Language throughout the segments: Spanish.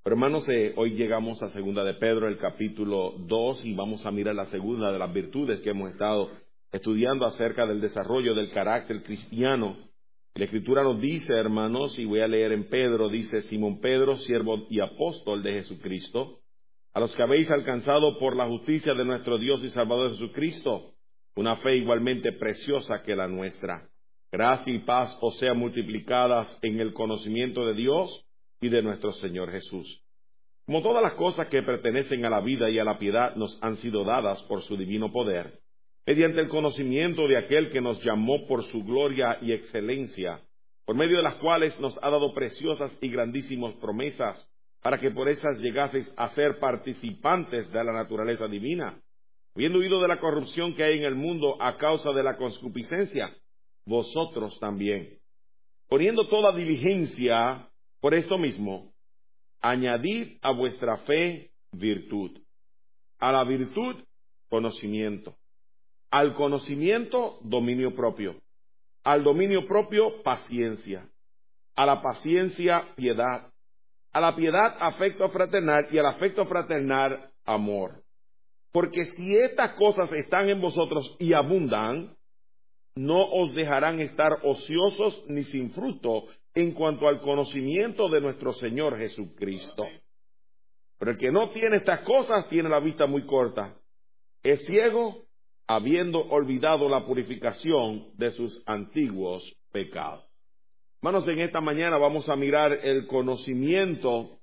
Pero hermanos, hoy llegamos a segunda de Pedro, el capítulo 2, y vamos a mirar la segunda de las virtudes que hemos estado estudiando acerca del desarrollo del carácter cristiano. La Escritura nos dice, hermanos, y voy a leer en Pedro, dice: Simón Pedro, siervo y apóstol de Jesucristo, a los que habéis alcanzado por la justicia de nuestro Dios y Salvador Jesucristo, una fe igualmente preciosa que la nuestra. Gracia y paz os sean multiplicadas en el conocimiento de Dios y de nuestro Señor Jesús. Como todas las cosas que pertenecen a la vida y a la piedad nos han sido dadas por su divino poder, mediante el conocimiento de aquel que nos llamó por su gloria y excelencia, por medio de las cuales nos ha dado preciosas y grandísimas promesas, para que por esas llegaseis a ser participantes de la naturaleza divina, habiendo huido de la corrupción que hay en el mundo a causa de la concupiscencia, vosotros también, poniendo toda diligencia por esto mismo, añadid a vuestra fe virtud, a la virtud conocimiento, al conocimiento dominio propio, al dominio propio paciencia, a la paciencia piedad, a la piedad afecto fraternal y al afecto fraternal amor. Porque si estas cosas están en vosotros y abundan, no os dejarán estar ociosos ni sin fruto en cuanto al conocimiento de nuestro Señor Jesucristo. Pero el que no tiene estas cosas tiene la vista muy corta, es ciego, habiendo olvidado la purificación de sus antiguos pecados. Hermanos, en esta mañana vamos a mirar el conocimiento,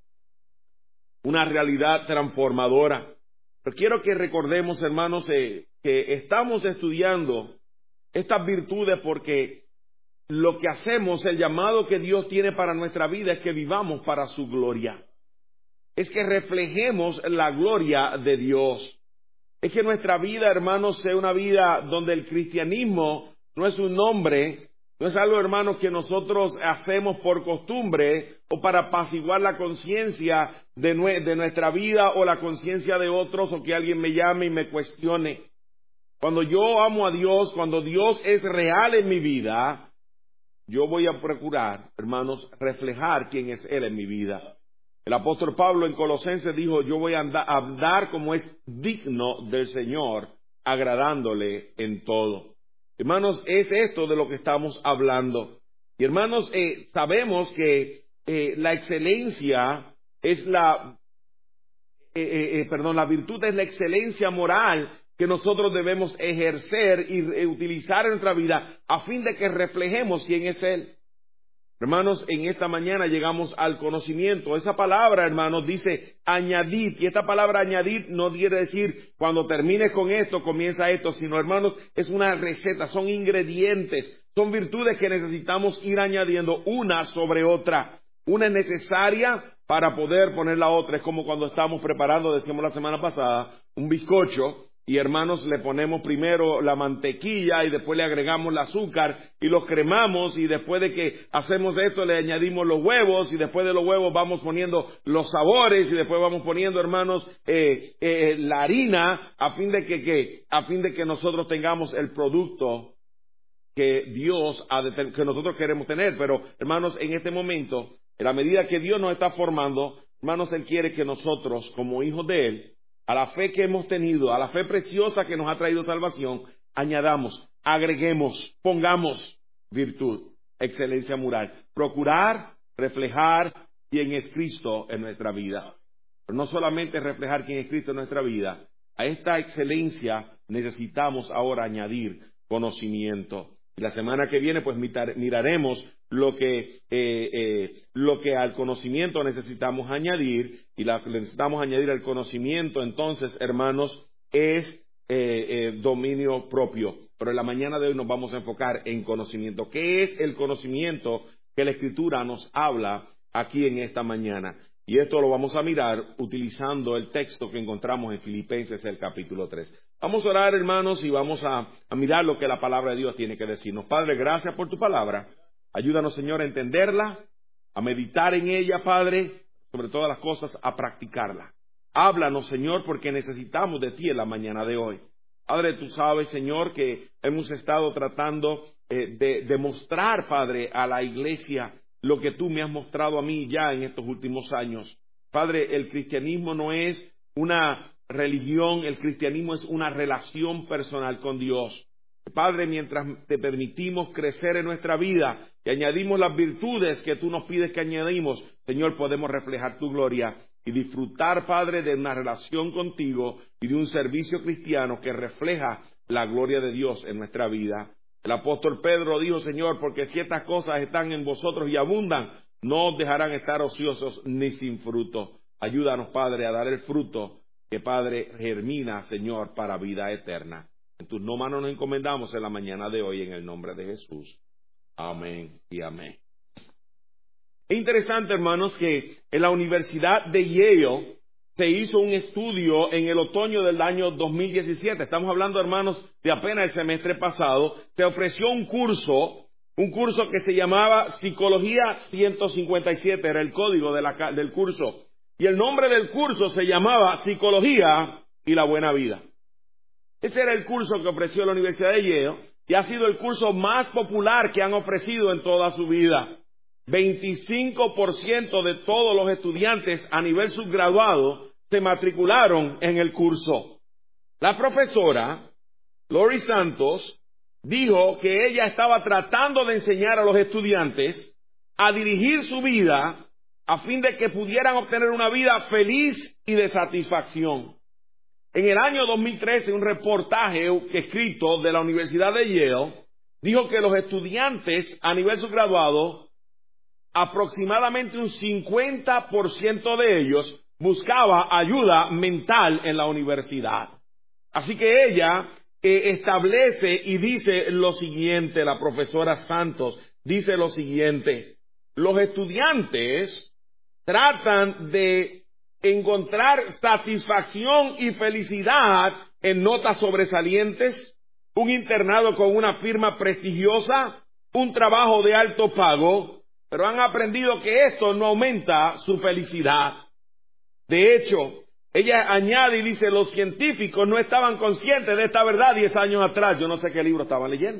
una realidad transformadora. Pero quiero que recordemos, hermanos, que estamos estudiando estas virtudes porque lo que hacemos, el llamado que Dios tiene para nuestra vida es que vivamos para su gloria. Es que reflejemos la gloria de Dios. Es que nuestra vida, hermanos, sea una vida donde el cristianismo no es un nombre, no es algo, hermanos, que nosotros hacemos por costumbre o para apaciguar la conciencia de nuestra vida o la conciencia de otros, o que alguien me llame y me cuestione. Cuando yo amo a Dios, cuando Dios es real en mi vida, yo voy a procurar, hermanos, reflejar quién es Él en mi vida. El apóstol Pablo en Colosenses dijo: yo voy a andar como es digno del Señor, agradándole en todo. Hermanos, es esto de lo que estamos hablando. Y hermanos, sabemos que la excelencia es la virtud es la excelencia moral que nosotros debemos ejercer y utilizar en nuestra vida a fin de que reflejemos quién es Él. Hermanos, en esta mañana llegamos al conocimiento. Esa palabra, hermanos, dice añadir, y esta palabra añadir no quiere decir cuando termines con esto, comienza esto, sino, hermanos, es una receta, son ingredientes, son virtudes que necesitamos ir añadiendo una sobre otra. Una es necesaria para poder poner la otra. Es como cuando estamos preparando, decíamos la semana pasada, un bizcocho. Y hermanos, le ponemos primero la mantequilla y después le agregamos el azúcar y los cremamos, y después de que hacemos esto le añadimos los huevos, y después de los huevos vamos poniendo los sabores, y después vamos poniendo, hermanos, la harina a fin de que nosotros tengamos el producto que Dios que nosotros queremos tener. Pero hermanos, en este momento, en la medida que Dios nos está formando, hermanos, Él quiere que nosotros, como hijos de Él, a la fe que hemos tenido, a la fe preciosa que nos ha traído salvación, añadamos, agreguemos, pongamos virtud, excelencia moral. Procurar reflejar quién es Cristo en nuestra vida. Pero no solamente reflejar quién es Cristo en nuestra vida, a esta excelencia necesitamos ahora añadir conocimiento. Y la semana que viene, pues miraremos lo que al conocimiento necesitamos añadir, y lo que necesitamos añadir al conocimiento, entonces, hermanos, es dominio propio. Pero en la mañana de hoy nos vamos a enfocar en conocimiento. ¿Qué es el conocimiento que la Escritura nos habla aquí en esta mañana? Y esto lo vamos a mirar utilizando el texto que encontramos en Filipenses, el capítulo 3. Vamos a orar, hermanos, y vamos a mirar lo que la palabra de Dios tiene que decirnos. Padre, gracias por tu palabra. Ayúdanos, Señor, a entenderla, a meditar en ella, Padre, sobre todas las cosas, a practicarla. Háblanos, Señor, porque necesitamos de ti en la mañana de hoy. Padre, tú sabes, Señor, que hemos estado tratando de mostrar, Padre, a la iglesia lo que tú me has mostrado a mí ya en estos últimos años. Padre, el cristianismo no es una religión, el cristianismo es una relación personal con Dios. Padre, mientras te permitimos crecer en nuestra vida y añadimos las virtudes que tú nos pides que añadimos, Señor, podemos reflejar tu gloria y disfrutar, Padre, de una relación contigo y de un servicio cristiano que refleja la gloria de Dios en nuestra vida. El apóstol Pedro dijo, Señor, porque si estas cosas están en vosotros y abundan, no os dejarán estar ociosos ni sin fruto. Ayúdanos, Padre, a dar el fruto que, Padre, germina, Señor, para vida eterna. En tus manos nos encomendamos en la mañana de hoy, en el nombre de Jesús. Amén y amén. Es interesante, hermanos, que en la Universidad de Yale se hizo un estudio en el otoño del año 2017. Estamos hablando, hermanos, de apenas el semestre pasado. Se ofreció un curso que se llamaba Psicología 157, era el código del curso. Y el nombre del curso se llamaba Psicología y la Buena Vida. Ese era el curso que ofreció la Universidad de Yale y ha sido el curso más popular que han ofrecido en toda su vida. 25% de todos los estudiantes a nivel subgraduado se matricularon en el curso. La profesora, Lori Santos, dijo que ella estaba tratando de enseñar a los estudiantes a dirigir su vida a fin de que pudieran obtener una vida feliz y de satisfacción. En el año 2013, un reportaje escrito de la Universidad de Yale dijo que los estudiantes a nivel subgraduado, aproximadamente un 50% de ellos buscaba ayuda mental en la universidad. Así que ella establece y dice lo siguiente, la profesora Santos dice lo siguiente: los estudiantes tratan de encontrar satisfacción y felicidad en notas sobresalientes, un internado con una firma prestigiosa, un trabajo de alto pago, pero han aprendido que esto no aumenta su felicidad. De hecho, ella añade y dice, los científicos no estaban conscientes de esta verdad 10 años atrás. Yo no sé qué libro estaban leyendo.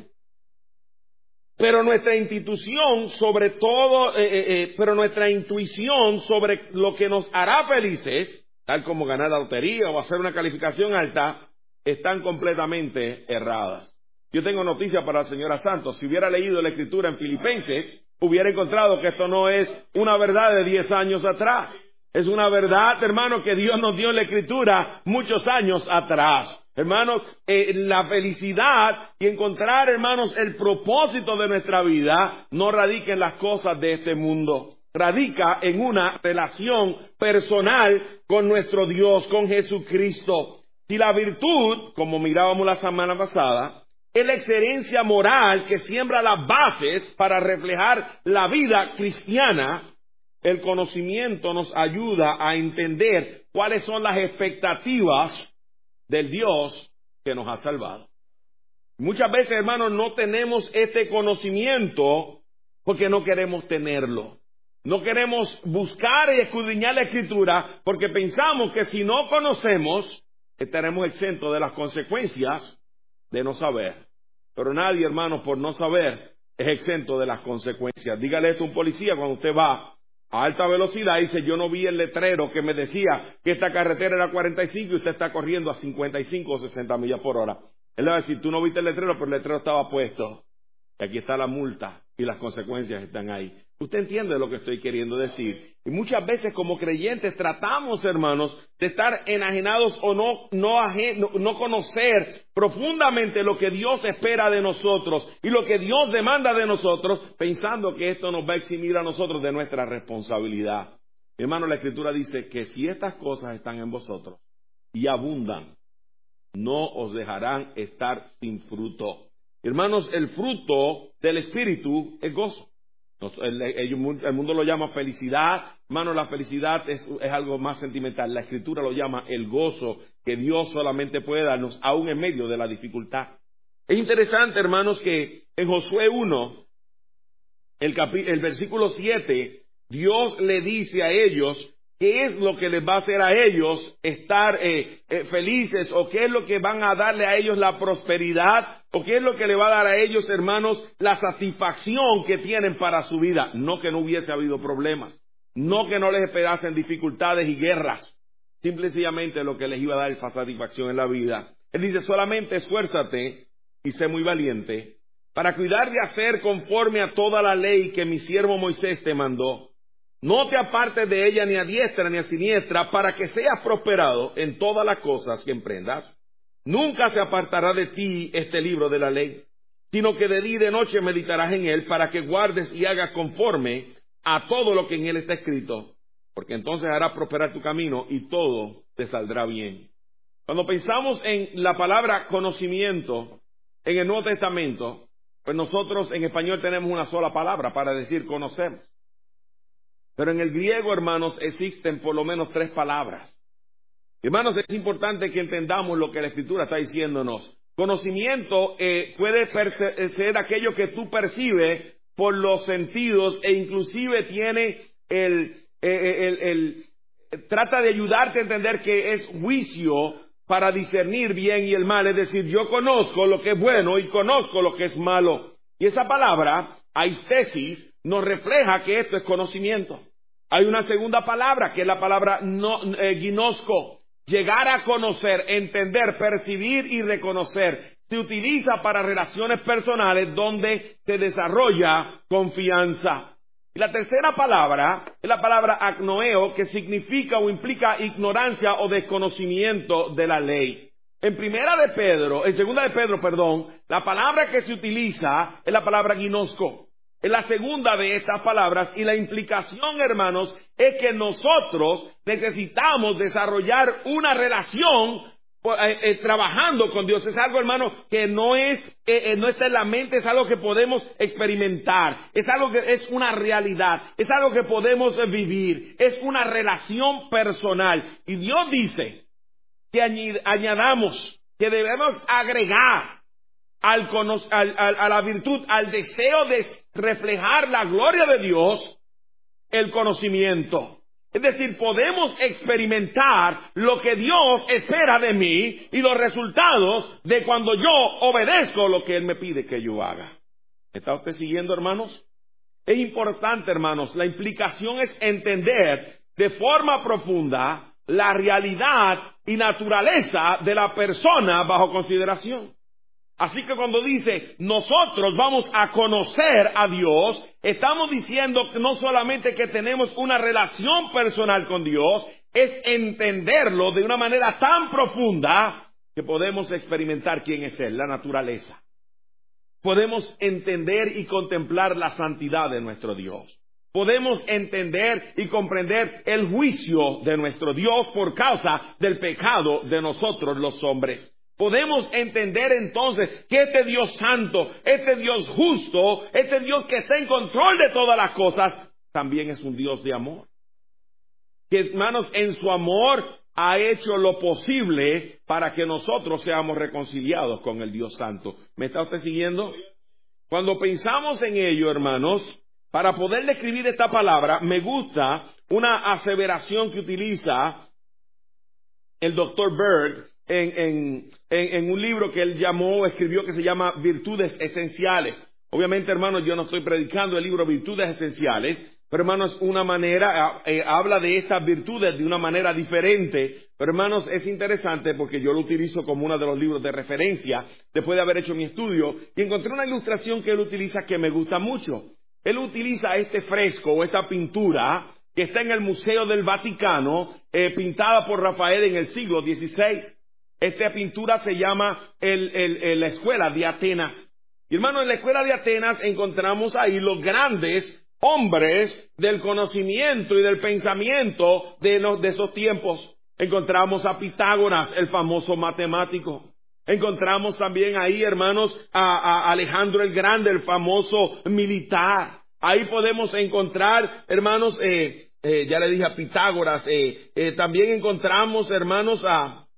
Pero nuestra institución, sobre todo, nuestra intuición sobre lo que nos hará felices, tal como ganar la lotería o hacer una calificación alta, están completamente erradas. Yo tengo noticia para la señora Santos. Si hubiera leído la escritura en Filipenses, hubiera encontrado que esto no es una verdad de 10 años atrás. Es una verdad, hermanos, que Dios nos dio en la escritura muchos años atrás. Hermanos, la felicidad y encontrar, hermanos, el propósito de nuestra vida no radica en las cosas de este mundo. Radica en una relación personal con nuestro Dios, con Jesucristo. Si la virtud, como mirábamos la semana pasada, es la excelencia moral que siembra las bases para reflejar la vida cristiana, el conocimiento nos ayuda a entender cuáles son las expectativas del Dios que nos ha salvado. Muchas veces, hermanos, no tenemos este conocimiento porque no queremos tenerlo. No queremos buscar y escudriñar la Escritura porque pensamos que si no conocemos, estaremos exentos de las consecuencias de no saber. Pero nadie, hermanos, por no saber, es exento de las consecuencias. Dígale esto a un policía cuando usted va a alta velocidad y dice, yo no vi el letrero que me decía que esta carretera era 45 y usted está corriendo a 55 o 60 millas por hora. Él le va a decir, tú no viste el letrero, pero el letrero estaba puesto. Y aquí está la multa y las consecuencias están ahí. Usted entiende lo que estoy queriendo decir. Y muchas veces como creyentes tratamos, hermanos, de estar enajenados o no conocer profundamente lo que Dios espera de nosotros y lo que Dios demanda de nosotros, pensando que esto nos va a eximir a nosotros de nuestra responsabilidad. Mi hermano, la Escritura dice que si estas cosas están en vosotros y abundan, no os dejarán estar sin fruto. Hermanos, el fruto del Espíritu es gozo. El mundo lo llama felicidad. Hermanos, la felicidad es algo más sentimental. La Escritura lo llama el gozo que Dios solamente puede darnos, aún en medio de la dificultad. Es interesante, hermanos, que en Josué 1, el versículo 7, Dios le dice a ellos qué es lo que les va a hacer a ellos estar felices, o qué es lo que van a darle a ellos la prosperidad, o qué es lo que le va a dar a ellos, hermanos, la satisfacción que tienen para su vida. No que no hubiese habido problemas. No que no les esperasen dificultades y guerras, simple y sencillamente lo que les iba a dar satisfacción en la vida. Él dice, solamente esfuérzate y sé muy valiente para cuidar de hacer conforme a toda la ley que mi siervo Moisés te mandó. No te apartes de ella ni a diestra ni a siniestra, para que seas prosperado en todas las cosas que emprendas. Nunca se apartará de ti este libro de la ley, sino que de día y de noche meditarás en él, para que guardes y hagas conforme a todo lo que en él está escrito, porque entonces hará prosperar tu camino y todo te saldrá bien. Cuando pensamos en la palabra conocimiento en el Nuevo Testamento, pues nosotros en español tenemos una sola palabra para decir conocemos. Pero en el griego, hermanos, existen por lo menos 3 palabras. Hermanos, es importante que entendamos lo que la Escritura está diciéndonos. Conocimiento puede ser aquello que tú percibes por los sentidos e inclusive tiene trata de ayudarte a entender que es juicio para discernir bien y el mal. Es decir, yo conozco lo que es bueno y conozco lo que es malo. Y esa palabra, aistesis, nos refleja que esto es conocimiento. Hay una segunda palabra, que es la palabra ginosco. Llegar a conocer, entender, percibir y reconocer. Se utiliza para relaciones personales donde se desarrolla confianza. Y la tercera palabra es la palabra agnoeo, que significa o implica ignorancia o desconocimiento de la ley. En segunda de Pedro, la palabra que se utiliza es la palabra ginosco. Es la segunda de estas palabras, y la implicación, hermanos, es que nosotros necesitamos desarrollar una relación trabajando con Dios. Es algo, hermano, que no está en la mente, es algo que podemos experimentar, es algo que es una realidad, es algo que podemos vivir, es una relación personal. Y Dios dice que añadamos, que debemos agregar a la virtud, al deseo de reflejar la gloria de Dios, el conocimiento. Es decir, podemos experimentar lo que Dios espera de mí y los resultados de cuando yo obedezco lo que Él me pide que yo haga. ¿Está usted siguiendo, hermanos? Es importante, hermanos, la implicación es entender de forma profunda la realidad y naturaleza de la persona bajo consideración. Así que cuando dice, nosotros vamos a conocer a Dios, estamos diciendo que no solamente que tenemos una relación personal con Dios, es entenderlo de una manera tan profunda que podemos experimentar quién es Él, la naturaleza. Podemos entender y contemplar la santidad de nuestro Dios. Podemos entender y comprender el juicio de nuestro Dios por causa del pecado de nosotros los hombres. Podemos entender entonces que este Dios santo, este Dios justo, este Dios que está en control de todas las cosas, también es un Dios de amor. Que, hermanos, en su amor ha hecho lo posible para que nosotros seamos reconciliados con el Dios santo. ¿Me está usted siguiendo? Cuando pensamos en ello, hermanos, para poder describir esta palabra, me gusta una aseveración que utiliza el Dr. Berg en un libro que él escribió que se llama Virtudes Esenciales. Obviamente, hermanos, yo no estoy predicando el libro Virtudes Esenciales, pero, hermanos, habla de estas virtudes de una manera diferente. Pero, hermanos, es interesante porque yo lo utilizo como uno de los libros de referencia después de haber hecho mi estudio, y encontré una ilustración que él utiliza que me gusta mucho. Él utiliza este fresco o esta pintura que está en el Museo del Vaticano, pintada por Rafael en el siglo XVI. Esta pintura se llama la Escuela de Atenas. Y, hermano, en la Escuela de Atenas encontramos ahí los grandes hombres del conocimiento y del pensamiento de esos tiempos. Encontramos a Pitágoras, el famoso matemático. Encontramos también ahí, hermanos, a Alejandro el Grande, el famoso militar. Ahí podemos encontrar, hermanos, ya le dije a Pitágoras, también encontramos, hermanos, a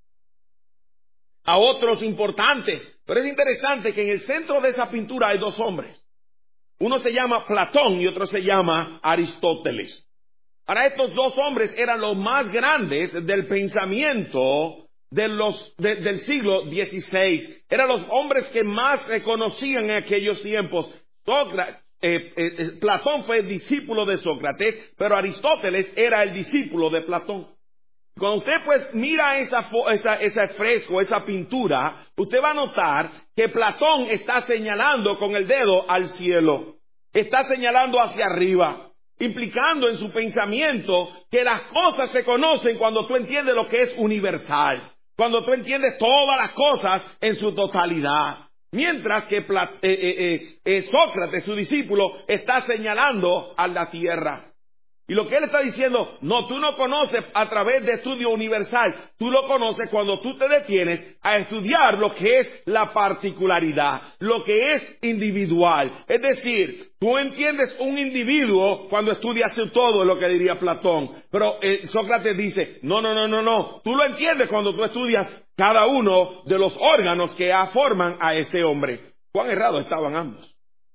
otros importantes. Pero es interesante que en el centro de esa pintura hay 2 hombres. Uno se llama Platón y otro se llama Aristóteles. Ahora, estos 2 hombres eran los más grandes del pensamiento del siglo XVI. Eran los hombres que más se conocían en aquellos tiempos. Platón fue discípulo de Sócrates, pero Aristóteles era el discípulo de Platón. Cuando usted pues mira ese fresco, esa pintura, usted va a notar que Platón está señalando con el dedo al cielo, está señalando hacia arriba, implicando en su pensamiento que las cosas se conocen cuando tú entiendes lo que es universal, cuando tú entiendes todas las cosas en su totalidad. Mientras que Sócrates, su discípulo, está señalando a la tierra. Y lo que él está diciendo, no, tú no conoces a través de estudio universal, tú lo conoces cuando tú te detienes a estudiar lo que es la particularidad, lo que es individual. Es decir, tú entiendes un individuo cuando estudias todo, lo que diría Platón. Pero Sócrates dice, no, tú lo entiendes cuando tú estudias cada uno de los órganos que forman a este hombre. ¿Cuán errados estaban ambos?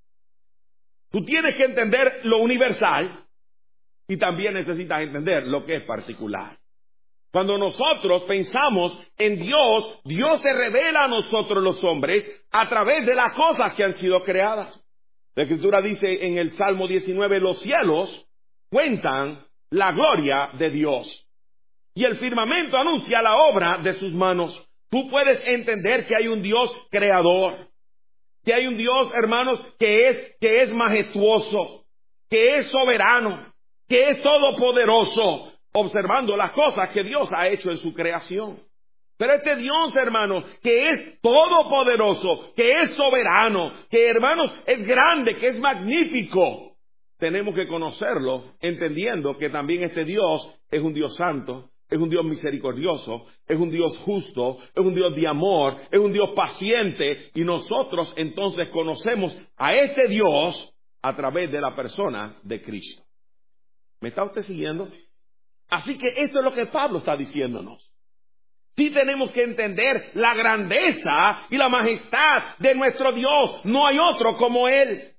Tú tienes que entender lo universal, y también necesitas entender lo que es particular. Cuando nosotros pensamos en Dios, Dios se revela a nosotros los hombres a través de las cosas que han sido creadas. La Escritura dice en el Salmo 19, los cielos cuentan la gloria de Dios y el firmamento anuncia la obra de sus manos. Tú puedes entender que hay un Dios creador, que hay un Dios, hermanos, que es majestuoso, que es soberano, que es todopoderoso, observando las cosas que Dios ha hecho en su creación. Pero este Dios, hermanos, que es todopoderoso, que es soberano, que, hermanos, es grande, que es magnífico, tenemos que conocerlo, entendiendo que también este Dios es un Dios santo, es un Dios misericordioso, es un Dios justo, es un Dios de amor, es un Dios paciente, y nosotros entonces conocemos a este Dios a través de la persona de Cristo. ¿Me está usted siguiendo? Así que esto es lo que Pablo está diciéndonos. Sí tenemos que entender la grandeza y la majestad de nuestro Dios. No hay otro como Él.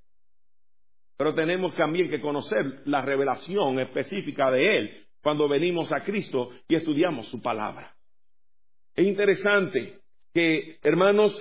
Pero tenemos también que conocer la revelación específica de Él cuando venimos a Cristo y estudiamos su palabra. Es interesante que, hermanos,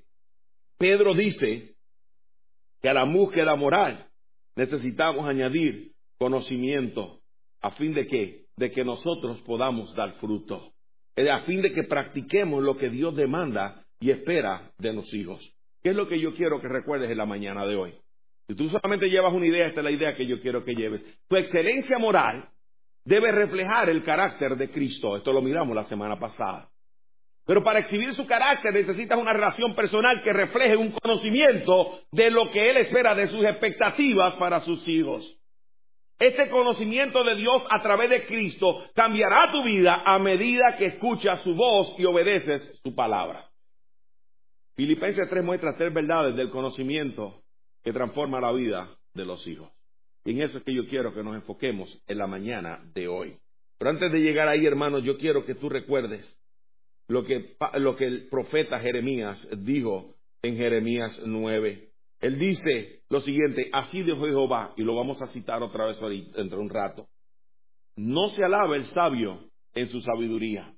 Pedro dice que a la búsqueda moral necesitamos añadir conocimiento, a fin de ¿qué? De que nosotros podamos dar fruto, a fin de que practiquemos lo que Dios demanda y espera de los hijos. ¿Qué es lo que yo quiero que recuerdes en la mañana de hoy? Si tú solamente llevas una idea, esta es la idea que yo quiero que lleves. Tu excelencia moral debe reflejar el carácter de Cristo. Esto lo miramos la semana pasada. Pero para exhibir su carácter necesitas una relación personal que refleje un conocimiento de lo que Él espera, de sus expectativas para sus hijos. Este conocimiento de Dios a través de Cristo cambiará tu vida a medida que escuchas su voz y obedeces su palabra. Filipenses 3 muestra 3 verdades del conocimiento que transforma la vida de los hijos. Y en eso es que yo quiero que nos enfoquemos en la mañana de hoy. Pero antes de llegar ahí, hermanos, yo quiero que tú recuerdes lo que el profeta Jeremías dijo en Jeremías 9. Él dice lo siguiente: así dijo Jehová, y lo vamos a citar otra vez dentro de un rato. No se alaba el sabio en su sabiduría,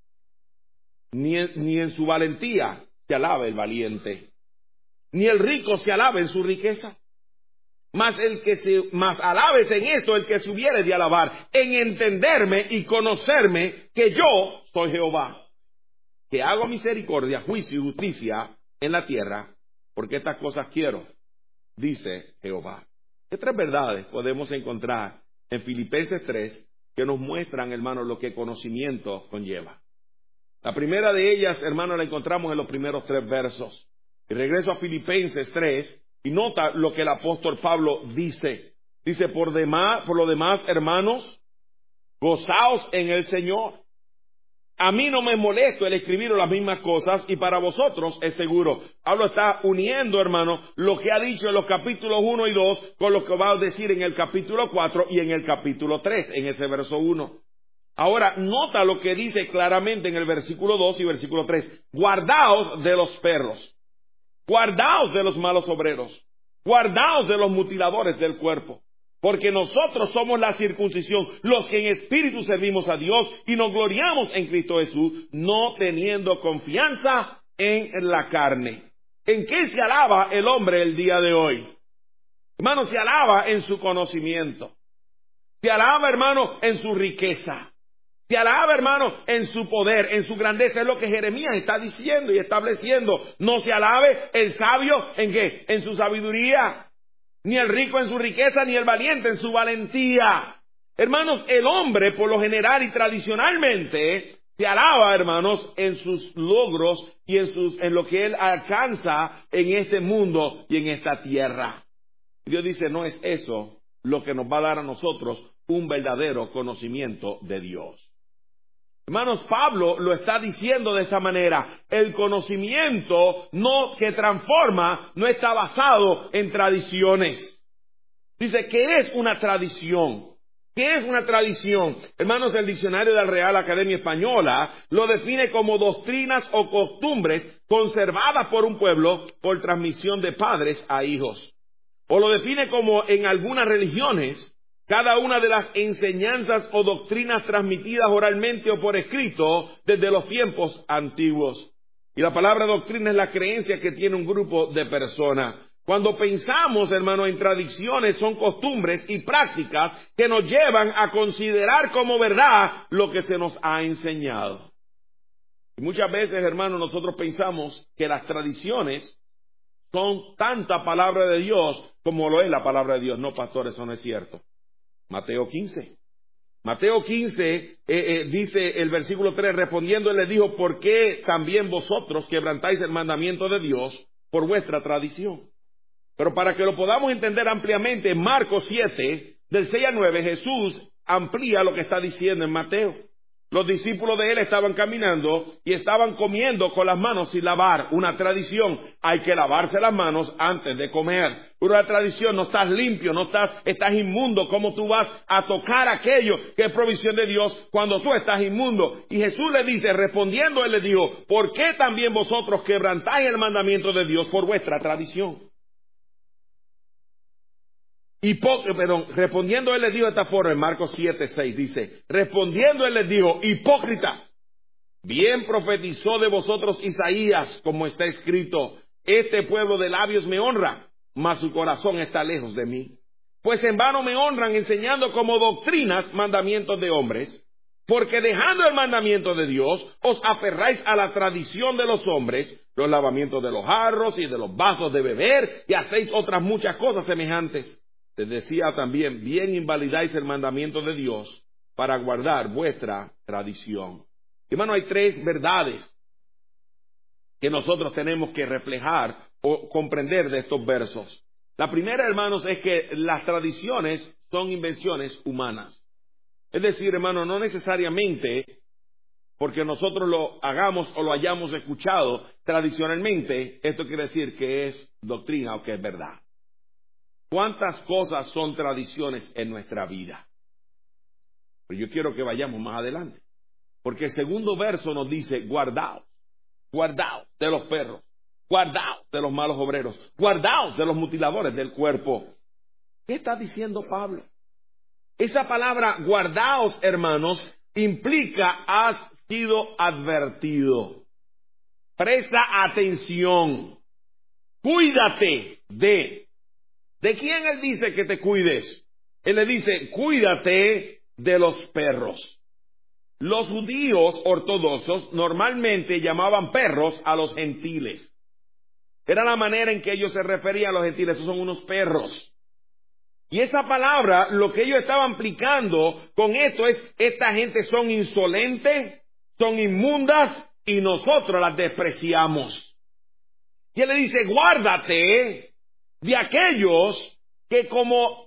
ni en su valentía se alaba el valiente, ni el rico se alaba en su riqueza. Mas alabes en esto el que se hubiere de alabar, en entenderme y conocerme que yo soy Jehová, que hago misericordia, juicio y justicia en la tierra, porque estas cosas quiero, dice Jehová. ¿Qué 3 verdades podemos encontrar en Filipenses 3 que nos muestran, hermanos, lo que conocimiento conlleva? La primera de ellas, hermanos, la encontramos en los primeros 3 versos. Y regreso a Filipenses 3 y nota lo que el apóstol Pablo dice. Dice, por lo demás, hermanos, gozaos en el Señor. A mí no me molesto el escribir las mismas cosas y para vosotros es seguro. Pablo está uniendo, hermano, lo que ha dicho en los capítulos 1 y 2 con lo que va a decir en el capítulo 4 y en el capítulo 3, en ese verso 1. Ahora, nota lo que dice claramente en el versículo 2 y versículo 3. Guardaos de los perros, guardaos de los malos obreros, guardaos de los mutiladores del cuerpo. Porque nosotros somos la circuncisión, los que en espíritu servimos a Dios y nos gloriamos en Cristo Jesús, no teniendo confianza en la carne. ¿En qué se alaba el hombre el día de hoy? Hermano, se alaba en su conocimiento. Se alaba, hermano, en su riqueza. Se alaba, hermano, en su poder, en su grandeza. Es lo que Jeremías está diciendo y estableciendo. No se alabe el sabio, ¿en qué? En su sabiduría. Ni el rico en su riqueza, ni el valiente en su valentía. Hermanos, el hombre, por lo general y tradicionalmente, se alaba, hermanos, en sus logros y en lo que él alcanza en este mundo y en esta tierra. Dios dice, no es eso lo que nos va a dar a nosotros un verdadero conocimiento de Dios. Hermanos, Pablo lo está diciendo de esa manera. El conocimiento que transforma no está basado en tradiciones. Dice, ¿qué es una tradición? ¿Qué es una tradición? Hermanos, el diccionario de la Real Academia Española lo define como doctrinas o costumbres conservadas por un pueblo por transmisión de padres a hijos. O lo define como en algunas religiones, cada una de las enseñanzas o doctrinas transmitidas oralmente o por escrito desde los tiempos antiguos. Y la palabra doctrina es la creencia que tiene un grupo de personas. Cuando pensamos, hermano, en tradiciones, son costumbres y prácticas que nos llevan a considerar como verdad lo que se nos ha enseñado. Y muchas veces, hermano, nosotros pensamos que las tradiciones son tanta palabra de Dios como lo es la palabra de Dios. No, pastor, eso no es cierto. Mateo 15. Mateo 15 dice el versículo 3, respondiendo él les dijo, ¿por qué también vosotros quebrantáis el mandamiento de Dios por vuestra tradición? Pero para que lo podamos entender ampliamente, en Marcos 7, del 6 al 9, Jesús amplía lo que está diciendo en Mateo. Los discípulos de él estaban caminando y estaban comiendo con las manos sin lavar. Una tradición, hay que lavarse las manos antes de comer. Una tradición, no estás limpio, estás inmundo. ¿Cómo tú vas a tocar aquello que es provisión de Dios cuando tú estás inmundo? Y Jesús le dice, respondiendo él le dijo, ¿por qué también vosotros quebrantáis el mandamiento de Dios por vuestra tradición? Respondiendo él les dijo de esta forma en Marcos 7:6, dice, respondiendo él les dijo, hipócritas, bien profetizó de vosotros Isaías, como está escrito, este pueblo de labios me honra, mas su corazón está lejos de mí. Pues en vano me honran enseñando como doctrinas mandamientos de hombres, porque dejando el mandamiento de Dios, os aferráis a la tradición de los hombres, los lavamientos de los jarros y de los vasos de beber, y hacéis otras muchas cosas semejantes. Les decía también, bien invalidáis el mandamiento de Dios para guardar vuestra tradición. Hermano, hay tres verdades que nosotros tenemos que reflejar o comprender de estos versos. La primera, hermanos, es que las tradiciones son invenciones humanas. Es decir, hermano, no necesariamente porque nosotros lo hagamos o lo hayamos escuchado tradicionalmente, esto quiere decir que es doctrina o que es verdad. ¿Cuántas cosas son tradiciones en nuestra vida? Pero yo quiero que vayamos más adelante. Porque el segundo verso nos dice, guardaos de los perros, guardaos de los malos obreros, guardaos de los mutiladores del cuerpo. ¿Qué está diciendo Pablo? Esa palabra guardaos, hermanos, implica has sido advertido. Presta atención. Cuídate de... ¿De quién él dice que te cuides? Él le dice, cuídate de los perros. Los judíos ortodoxos normalmente llamaban perros a los gentiles. Era la manera en que ellos se referían a los gentiles, esos son unos perros. Y esa palabra, lo que ellos estaban aplicando con esto es, esta gente son insolentes, son inmundas y nosotros las despreciamos. Y él le dice, guárdate de aquellos que como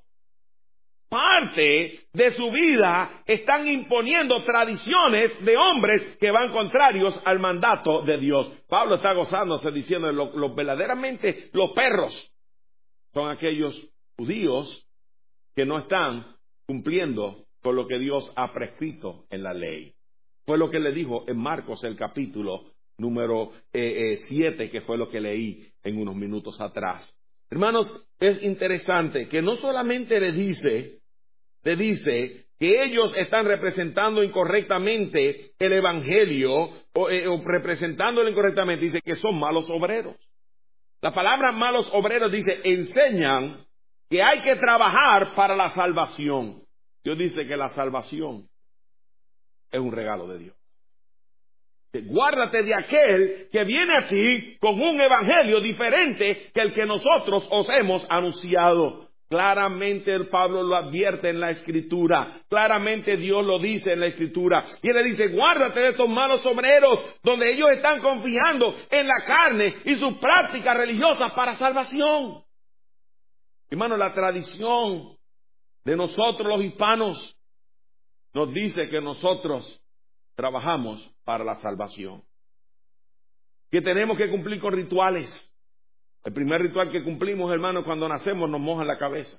parte de su vida están imponiendo tradiciones de hombres que van contrarios al mandato de Dios. Pablo está gozándose diciendo verdaderamente los perros son aquellos judíos que no están cumpliendo con lo que Dios ha prescrito en la ley. Fue lo que le dijo en Marcos el capítulo número 7, que fue lo que leí en unos minutos atrás. Hermanos, es interesante que no solamente le dice que ellos están representando incorrectamente el evangelio o representándolo incorrectamente, dice que son malos obreros. La palabra malos obreros dice enseñan que hay que trabajar para la salvación. Dios dice que la salvación es un regalo de Dios. Guárdate de aquel que viene a ti con un evangelio diferente que el que nosotros os hemos anunciado. Claramente el Pablo lo advierte en la Escritura. Claramente Dios lo dice en la Escritura. Y él le dice, guárdate de estos malos obreros, donde ellos están confiando en la carne y sus prácticas religiosas para salvación. Hermano, la tradición de nosotros los hispanos nos dice que nosotros trabajamos para la salvación. Que tenemos que cumplir con rituales. El primer ritual que cumplimos, hermano, cuando nacemos nos mojan la cabeza.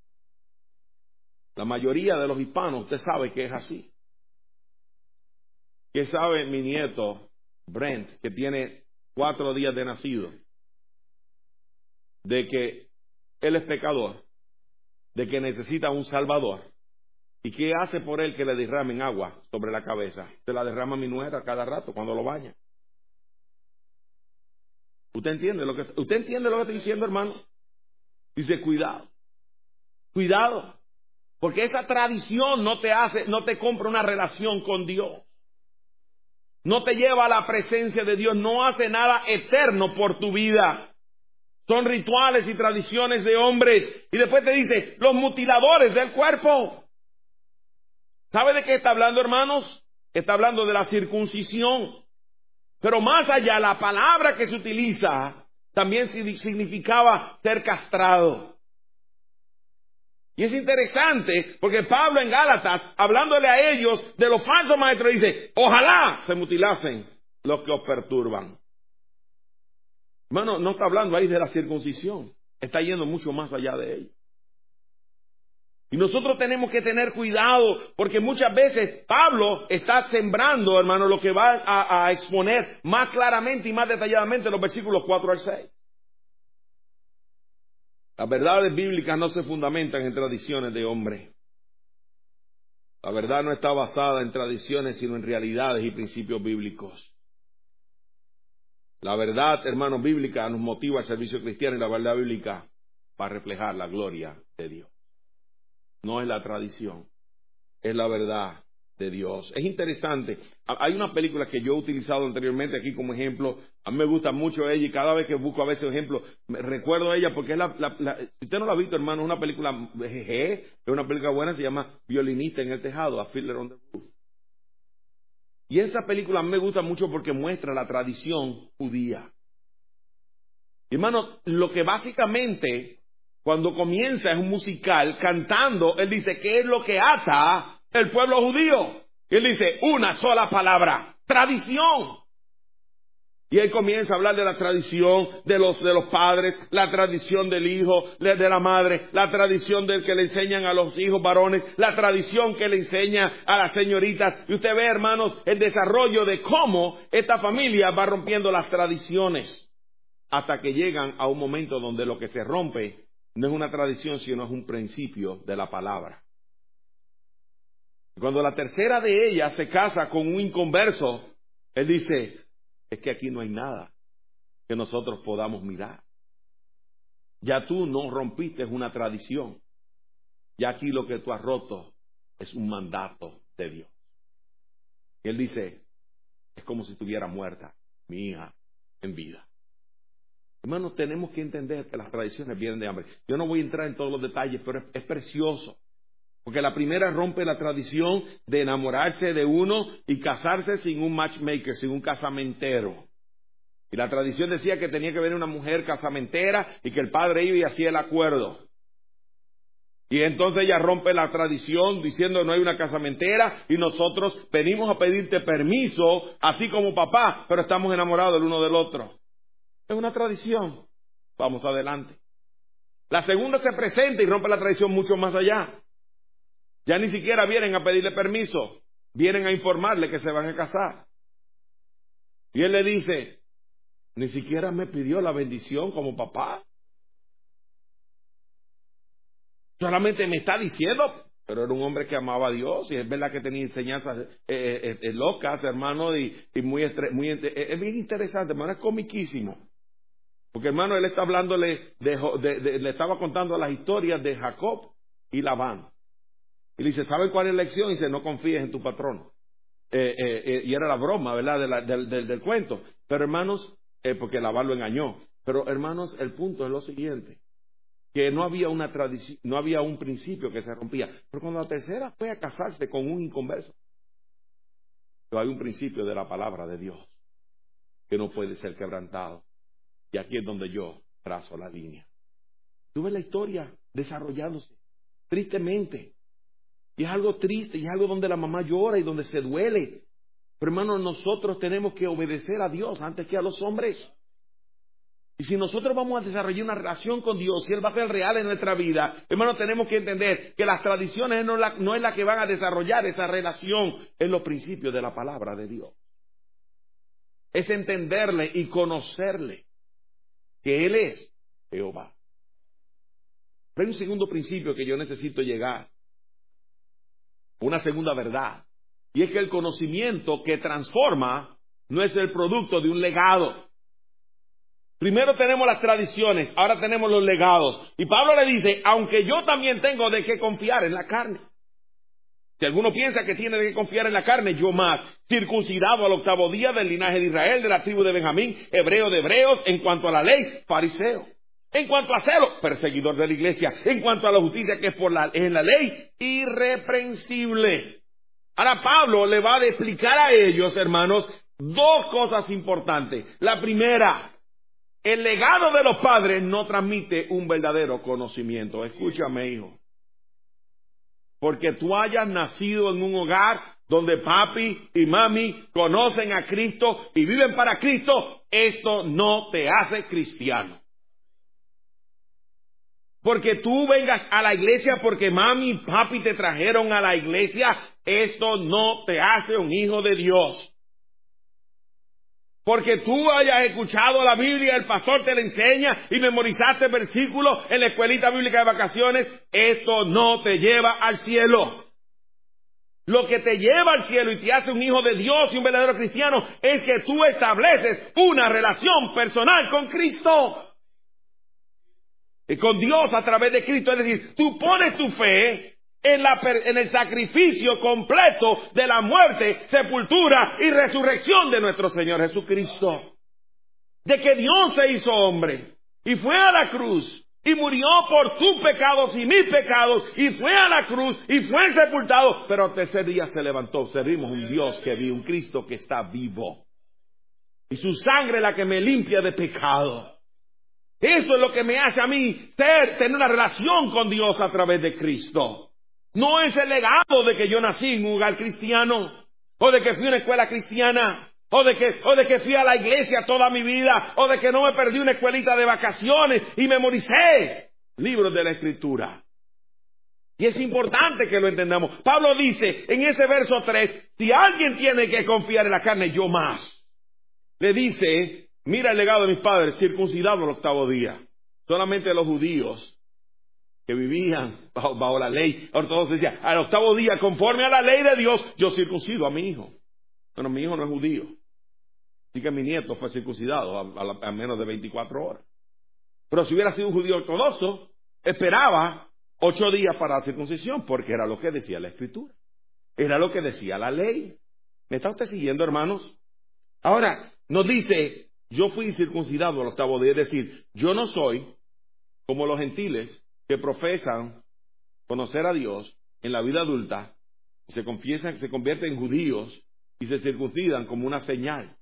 La mayoría de los hispanos, usted sabe que es así. ¿Qué sabe mi nieto, Brent, que tiene 4 días de nacido? De que él es pecador, de que necesita un salvador. ¿Y qué hace por él que le derramen agua sobre la cabeza? Se la derrama mi nuera cada rato cuando lo baña. ¿Usted entiende lo que estoy diciendo, hermano? Dice, cuidado. Cuidado. Porque esa tradición no te compra una relación con Dios. No te lleva a la presencia de Dios. No hace nada eterno por tu vida. Son rituales y tradiciones de hombres. Y después te dice, los mutiladores del cuerpo. ¿Sabe de qué está hablando, hermanos? Está hablando de la circuncisión. Pero más allá, la palabra que se utiliza también significaba ser castrado. Y es interesante porque Pablo en Gálatas, hablándole a ellos de los falsos maestros, dice, ojalá se mutilasen los que os perturban. Hermano, no está hablando ahí de la circuncisión, está yendo mucho más allá de ello. Y nosotros tenemos que tener cuidado, porque muchas veces Pablo está sembrando, hermano, lo que va a exponer más claramente y más detalladamente en los versículos 4 al 6. Las verdades bíblicas no se fundamentan en tradiciones de hombre. La verdad no está basada en tradiciones, sino en realidades y principios bíblicos. La verdad, hermano, bíblica nos motiva al servicio cristiano, y la verdad bíblica para reflejar la gloria de Dios. No es la tradición, es la verdad de Dios. Es interesante. Hay una película que yo he utilizado anteriormente aquí como ejemplo. A mí me gusta mucho ella y cada vez que busco a veces ejemplos, me recuerdo a ella porque es si usted no la ha visto, hermano, es una película es una película buena, se llama Violinista en el Tejado, A Fiddler on the Roof. Y esa película a mí me gusta mucho porque muestra la tradición judía. Hermano, lo que básicamente cuando comienza es un musical cantando, él dice, ¿qué es lo que ata el pueblo judío? Y él dice, una sola palabra, tradición. Y él comienza a hablar de la tradición de los padres, la tradición del hijo, de la madre, la tradición del que le enseñan a los hijos varones, la tradición que le enseña a las señoritas. Y usted ve, hermanos, el desarrollo de cómo esta familia va rompiendo las tradiciones hasta que llegan a un momento donde lo que se rompe no es una tradición, sino es un principio de la palabra. Cuando la tercera de ellas se casa con un inconverso, él dice, es que aquí no hay nada que nosotros podamos mirar. Ya tú no rompiste una tradición. Ya aquí lo que tú has roto es un mandato de Dios. Y él dice, es como si estuviera muerta mi hija en vida. Hermanos, tenemos que entender que las tradiciones vienen de hambre. Yo no voy a entrar en todos los detalles, pero es precioso. Porque la primera rompe la tradición de enamorarse de uno y casarse sin un matchmaker, sin un casamentero. Y la tradición decía que tenía que venir una mujer casamentera y que el padre iba y hacía el acuerdo. Y entonces ella rompe la tradición diciendo no hay una casamentera y nosotros venimos a pedirte permiso, así como papá, pero estamos enamorados el uno del otro. Es una tradición. Vamos adelante. La segunda se presenta y rompe la tradición mucho más allá. Ya ni siquiera vienen a pedirle permiso. Vienen a informarle que se van a casar. Y él le dice, ni siquiera me pidió la bendición como papá. Solamente me está diciendo, pero era un hombre que amaba a Dios y es verdad que tenía enseñanzas locas, hermano, y muy es bien interesante, hermano, es comiquísimo. Porque hermano, él está hablándole, le estaba contando las historias de Jacob y Labán. Y le dice, ¿sabe cuál es la lección? Y dice, no confíes en tu patrón. Y era la broma, ¿verdad? Del cuento. Pero hermanos, porque Labán lo engañó. Pero hermanos, el punto es lo siguiente. Que no había una tradición, no había un principio que se rompía. Pero cuando la tercera fue a casarse con un inconverso, pero hay un principio de la palabra de Dios que no puede ser quebrantado. Y aquí es donde yo trazo la línea. Tú ves la historia desarrollándose tristemente. Y es algo triste, y es algo donde la mamá llora y donde se duele. Pero hermanos, nosotros tenemos que obedecer a Dios antes que a los hombres. Y si nosotros vamos a desarrollar una relación con Dios, si Él va a ser real en nuestra vida, hermanos, tenemos que entender que las tradiciones no es la que van a desarrollar esa relación, es los principios de la palabra de Dios. Es entenderle y conocerle, que Él es Jehová. Pero hay un segundo principio que yo necesito llegar, una segunda verdad, y es que el conocimiento que transforma no es el producto de un legado. Primero tenemos las tradiciones, ahora tenemos los legados. Y Pablo le dice, aunque yo también tengo de qué confiar en la carne. Si alguno piensa que tiene de qué confiar en la carne, yo más. Circuncidado al 8º día del linaje de Israel, de la tribu de Benjamín, hebreo de hebreos, en cuanto a la ley, fariseo. En cuanto a celo, perseguidor de la iglesia. En cuanto a la justicia que es en la ley, irreprensible. Ahora Pablo le va a explicar a ellos, hermanos, dos cosas importantes. La primera, el legado de los padres no transmite un verdadero conocimiento. Escúchame, hijo. Porque tú hayas nacido en un hogar donde papi y mami conocen a Cristo y viven para Cristo, esto no te hace cristiano. Porque tú vengas a la iglesia porque mami y papi te trajeron a la iglesia, esto no te hace un hijo de Dios. Porque tú hayas escuchado la Biblia, el pastor te la enseña y memorizaste versículos en la escuelita bíblica de vacaciones, esto no te lleva al cielo. Lo que te lleva al cielo y te hace un hijo de Dios y un verdadero cristiano es que tú estableces una relación personal con Cristo. Y con Dios a través de Cristo. Es decir, tú pones tu fe en el sacrificio completo de la muerte, sepultura y resurrección de nuestro Señor Jesucristo. De que Dios se hizo hombre y fue a la cruz y murió por tus pecados y mis pecados y fue a la cruz y fue sepultado, pero al tercer día se levantó. Servimos un Dios que vive, un Cristo que está vivo. Y su sangre es la que me limpia de pecado. Eso es lo que me hace a mí tener una relación con Dios a través de Cristo. No es el legado de que yo nací en un hogar cristiano, o de que fui a una escuela cristiana, o de que fui a la iglesia toda mi vida, o de que no me perdí una escuelita de vacaciones y memoricé libros de la Escritura. Y es importante que lo entendamos. Pablo dice en ese verso 3, si alguien tiene que confiar en la carne, yo más. Le dice, mira el legado de mis padres, circuncidado al 8º día. Solamente los judíos que vivían bajo la ley ortodoxa decían, al 8º día, conforme a la ley de Dios, yo circuncido a mi hijo. Bueno, mi hijo no es judío. Así que mi nieto fue circuncidado a menos de 24 horas. Pero si hubiera sido un judío ortodoxo, esperaba 8 días para la circuncisión, porque era lo que decía la Escritura. Era lo que decía la ley. ¿Me está usted siguiendo, hermanos? Ahora, nos dice, yo fui circuncidado al 8º día, es decir, yo no soy como los gentiles que profesan conocer a Dios en la vida adulta, se convierten en judíos y se circuncidan como una señal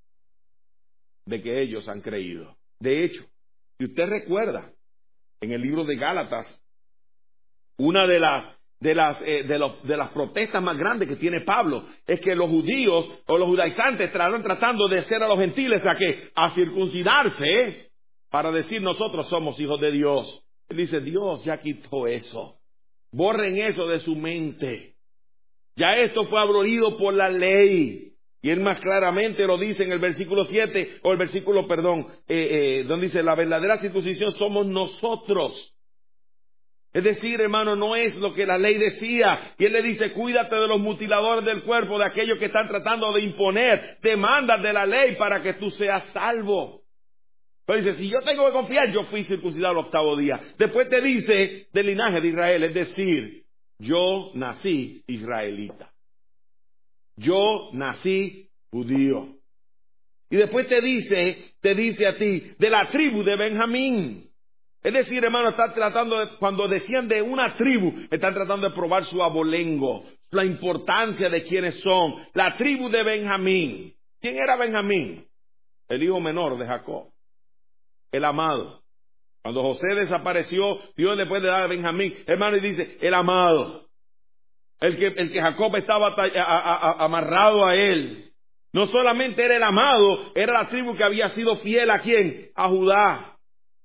de que ellos han creído. De hecho, si usted recuerda, en el libro de Gálatas, una de las protestas más grandes que tiene Pablo es que los judíos o los judaizantes estaban tratando de hacer a los gentiles a circuncidarse para decir nosotros somos hijos de Dios. Él dice, Dios ya quitó eso. Borren eso de su mente. Ya esto fue abolido por la ley. Y él más claramente lo dice en el versículo 7, o el versículo, donde dice, la verdadera circuncisión somos nosotros. Es decir, hermano, no es lo que la ley decía. Y él le dice, cuídate de los mutiladores del cuerpo, de aquellos que están tratando de imponer demandas de la ley para que tú seas salvo. Pero dice, si yo tengo que confiar, yo fui circuncidado al 8º día. Después te dice del linaje de Israel, es decir, yo nací israelita. Yo nací judío. Y después te dice a ti, de la tribu de Benjamín. Es decir, hermano, están tratando de, cuando decían de una tribu, están tratando de probar su abolengo, la importancia de quiénes son. La tribu de Benjamín. ¿Quién era Benjamín? El hijo menor de Jacob, el amado. Cuando José desapareció, Dios le puede dar a Benjamín, hermano, y dice, el amado. El que Jacob estaba amarrado a él. No solamente era el amado, era la tribu que había sido fiel ¿a quién? A Judá.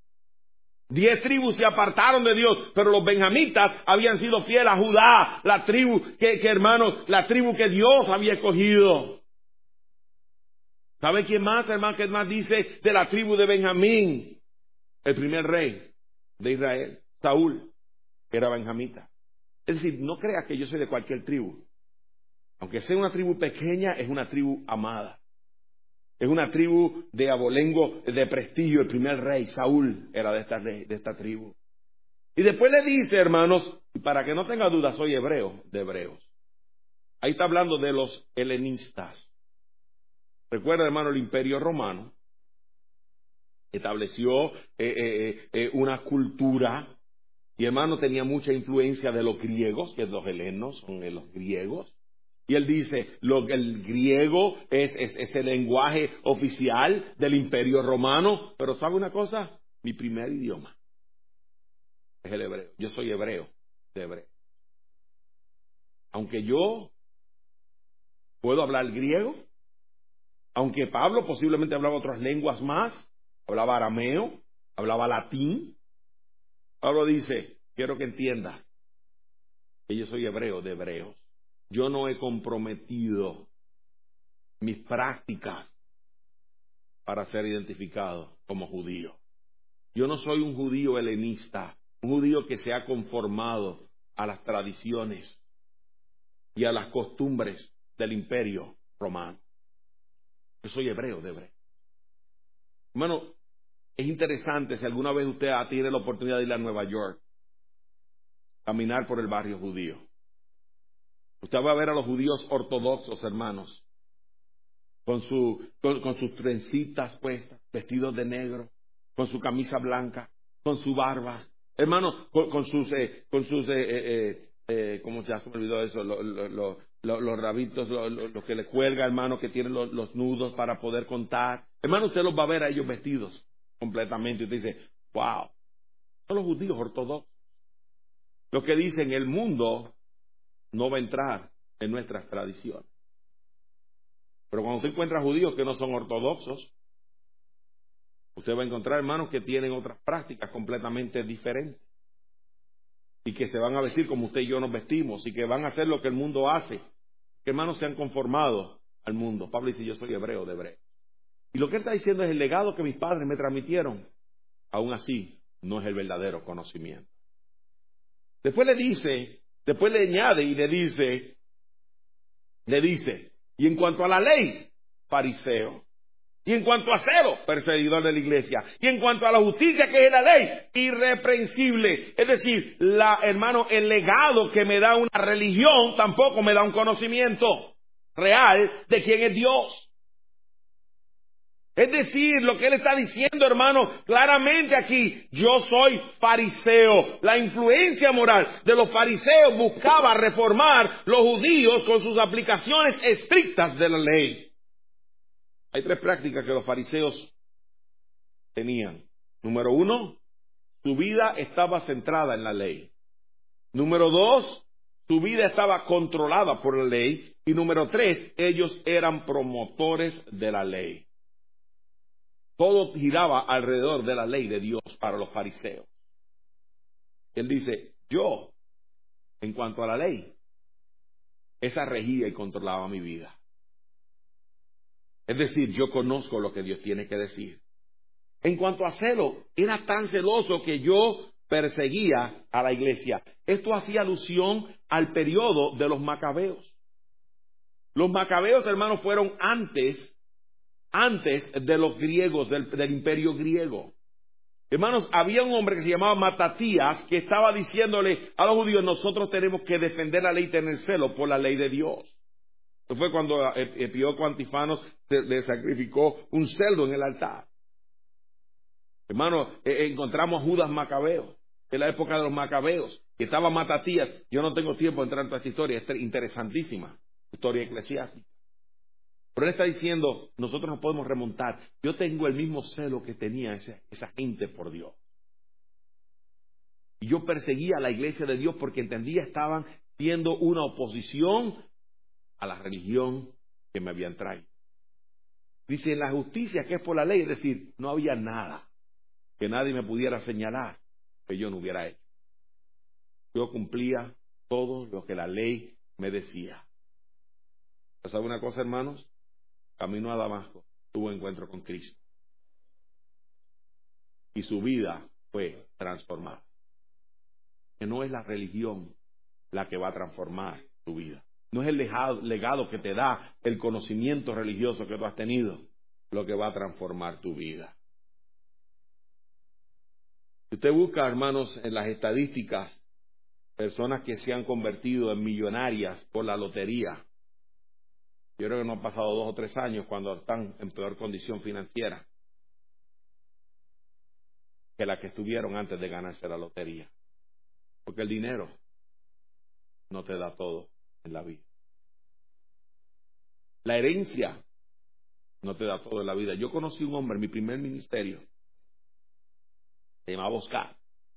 10 tribus se apartaron de Dios, pero los benjamitas habían sido fieles a Judá, la tribu hermanos, la tribu que Dios había escogido. ¿Sabe quién más, hermano? ¿Qué más dice de la tribu de Benjamín? El primer rey de Israel, Saúl, era benjamita. Es decir, no creas que yo soy de cualquier tribu. Aunque sea una tribu pequeña, es una tribu amada. Es una tribu de abolengo, de prestigio. El primer rey, Saúl, era de esta tribu. Y después le dice, hermanos, y para que no tenga duda, soy hebreo, de hebreos. Ahí está hablando de los helenistas. Recuerda, hermano, el Imperio Romano estableció una cultura. Y hermano, tenía mucha influencia de los griegos, que los helenos son los griegos. Y él dice, el griego es el lenguaje oficial del Imperio Romano. Pero ¿sabe una cosa? Mi primer idioma es el hebreo. Yo soy hebreo, de hebreo. Aunque yo puedo hablar griego, aunque Pablo posiblemente hablaba otras lenguas más, hablaba arameo, hablaba latín. Pablo dice, quiero que entiendas que yo soy hebreo, de hebreos. Yo no he comprometido mis prácticas para ser identificado como judío. Yo no soy un judío helenista, un judío que se ha conformado a las tradiciones y a las costumbres del Imperio Romano. Yo soy hebreo, de hebreo. Hermano, es interesante si alguna vez usted tiene la oportunidad de ir a Nueva York, caminar por el barrio judío. Usted va a ver a los judíos ortodoxos, hermanos, con sus trencitas puestas, vestidos de negro, con su camisa blanca, con su barba, hermanos, con sus ¿cómo se llama? Se me olvidó eso, los rabitos, los que le cuelga, hermano, que tienen los nudos para poder contar. Hermano, usted los va a ver a ellos vestidos completamente. Y usted dice, wow, son los judíos ortodoxos. Los que dicen, el mundo no va a entrar en nuestras tradiciones. Pero cuando usted encuentra judíos que no son ortodoxos, usted va a encontrar hermanos que tienen otras prácticas completamente diferentes. Y que se van a vestir como usted y yo nos vestimos. Y que van a hacer lo que el mundo hace. Que hermanos se han conformado al mundo. Pablo dice, yo soy hebreo, de hebreo. Y lo que él está diciendo es el legado que mis padres me transmitieron. Aún así, no es el verdadero conocimiento. Después le añade y le dice, y en cuanto a la ley, fariseo. Y en cuanto a celo, perseguidor de la iglesia. Y en cuanto a la justicia que es la ley, irreprensible. Es decir, hermano, el legado que me da una religión tampoco me da un conocimiento real de quién es Dios. Es decir, lo que él está diciendo, hermano, claramente aquí, yo soy fariseo. La influencia moral de los fariseos buscaba reformar los judíos con sus aplicaciones estrictas de la ley. Hay 3 prácticas que los fariseos tenían. Número 1, su vida estaba centrada en la ley. Número 2, su vida estaba controlada por la ley. Y número 3, ellos eran promotores de la ley. Todo giraba alrededor de la ley de Dios para los fariseos. Él dice, yo, en cuanto a la ley, esa regía y controlaba mi vida. Es decir, yo conozco lo que Dios tiene que decir. En cuanto a celo, era tan celoso que yo perseguía a la iglesia. Esto hacía alusión al periodo de los macabeos. Los macabeos, hermanos, fueron antes antes de los griegos, del imperio griego. Hermanos, había un hombre que se llamaba Matatías que estaba diciéndole a los judíos: nosotros tenemos que defender la ley y tener celo por la ley de Dios. Eso fue cuando Epíoco Antifanos le sacrificó un cerdo en el altar. Hermanos, encontramos a Judas Macabeo, en la época de los Macabeos, que estaba Matatías. Yo no tengo tiempo de entrar en toda esta historia, es interesantísima, historia eclesiástica. Pero él está diciendo: nosotros nos podemos remontar. Yo tengo el mismo celo que tenía esa gente por Dios. Y yo perseguía a la iglesia de Dios porque entendía estaban siendo una oposición a la religión que me habían traído. Dice: en la justicia que es por la ley, es decir, no había nada que nadie me pudiera señalar que yo no hubiera hecho. Yo cumplía todo lo que la ley me decía. ¿Sabe una cosa, hermanos? Camino a Damasco tuvo encuentro con Cristo y su vida fue transformada. Que no es la religión la que va a transformar tu vida. No es el legado que te da el conocimiento religioso que tú has tenido lo que va a transformar tu vida. Si usted busca, hermanos, en las estadísticas, personas que se han convertido en millonarias por la lotería, yo creo que no han pasado 2 o 3 años cuando están en peor condición financiera que la que estuvieron antes de ganarse la lotería. Porque el dinero no te da todo en la vida. La herencia no te da todo en la vida. Yo conocí un hombre en mi primer ministerio, se llamaba Oscar.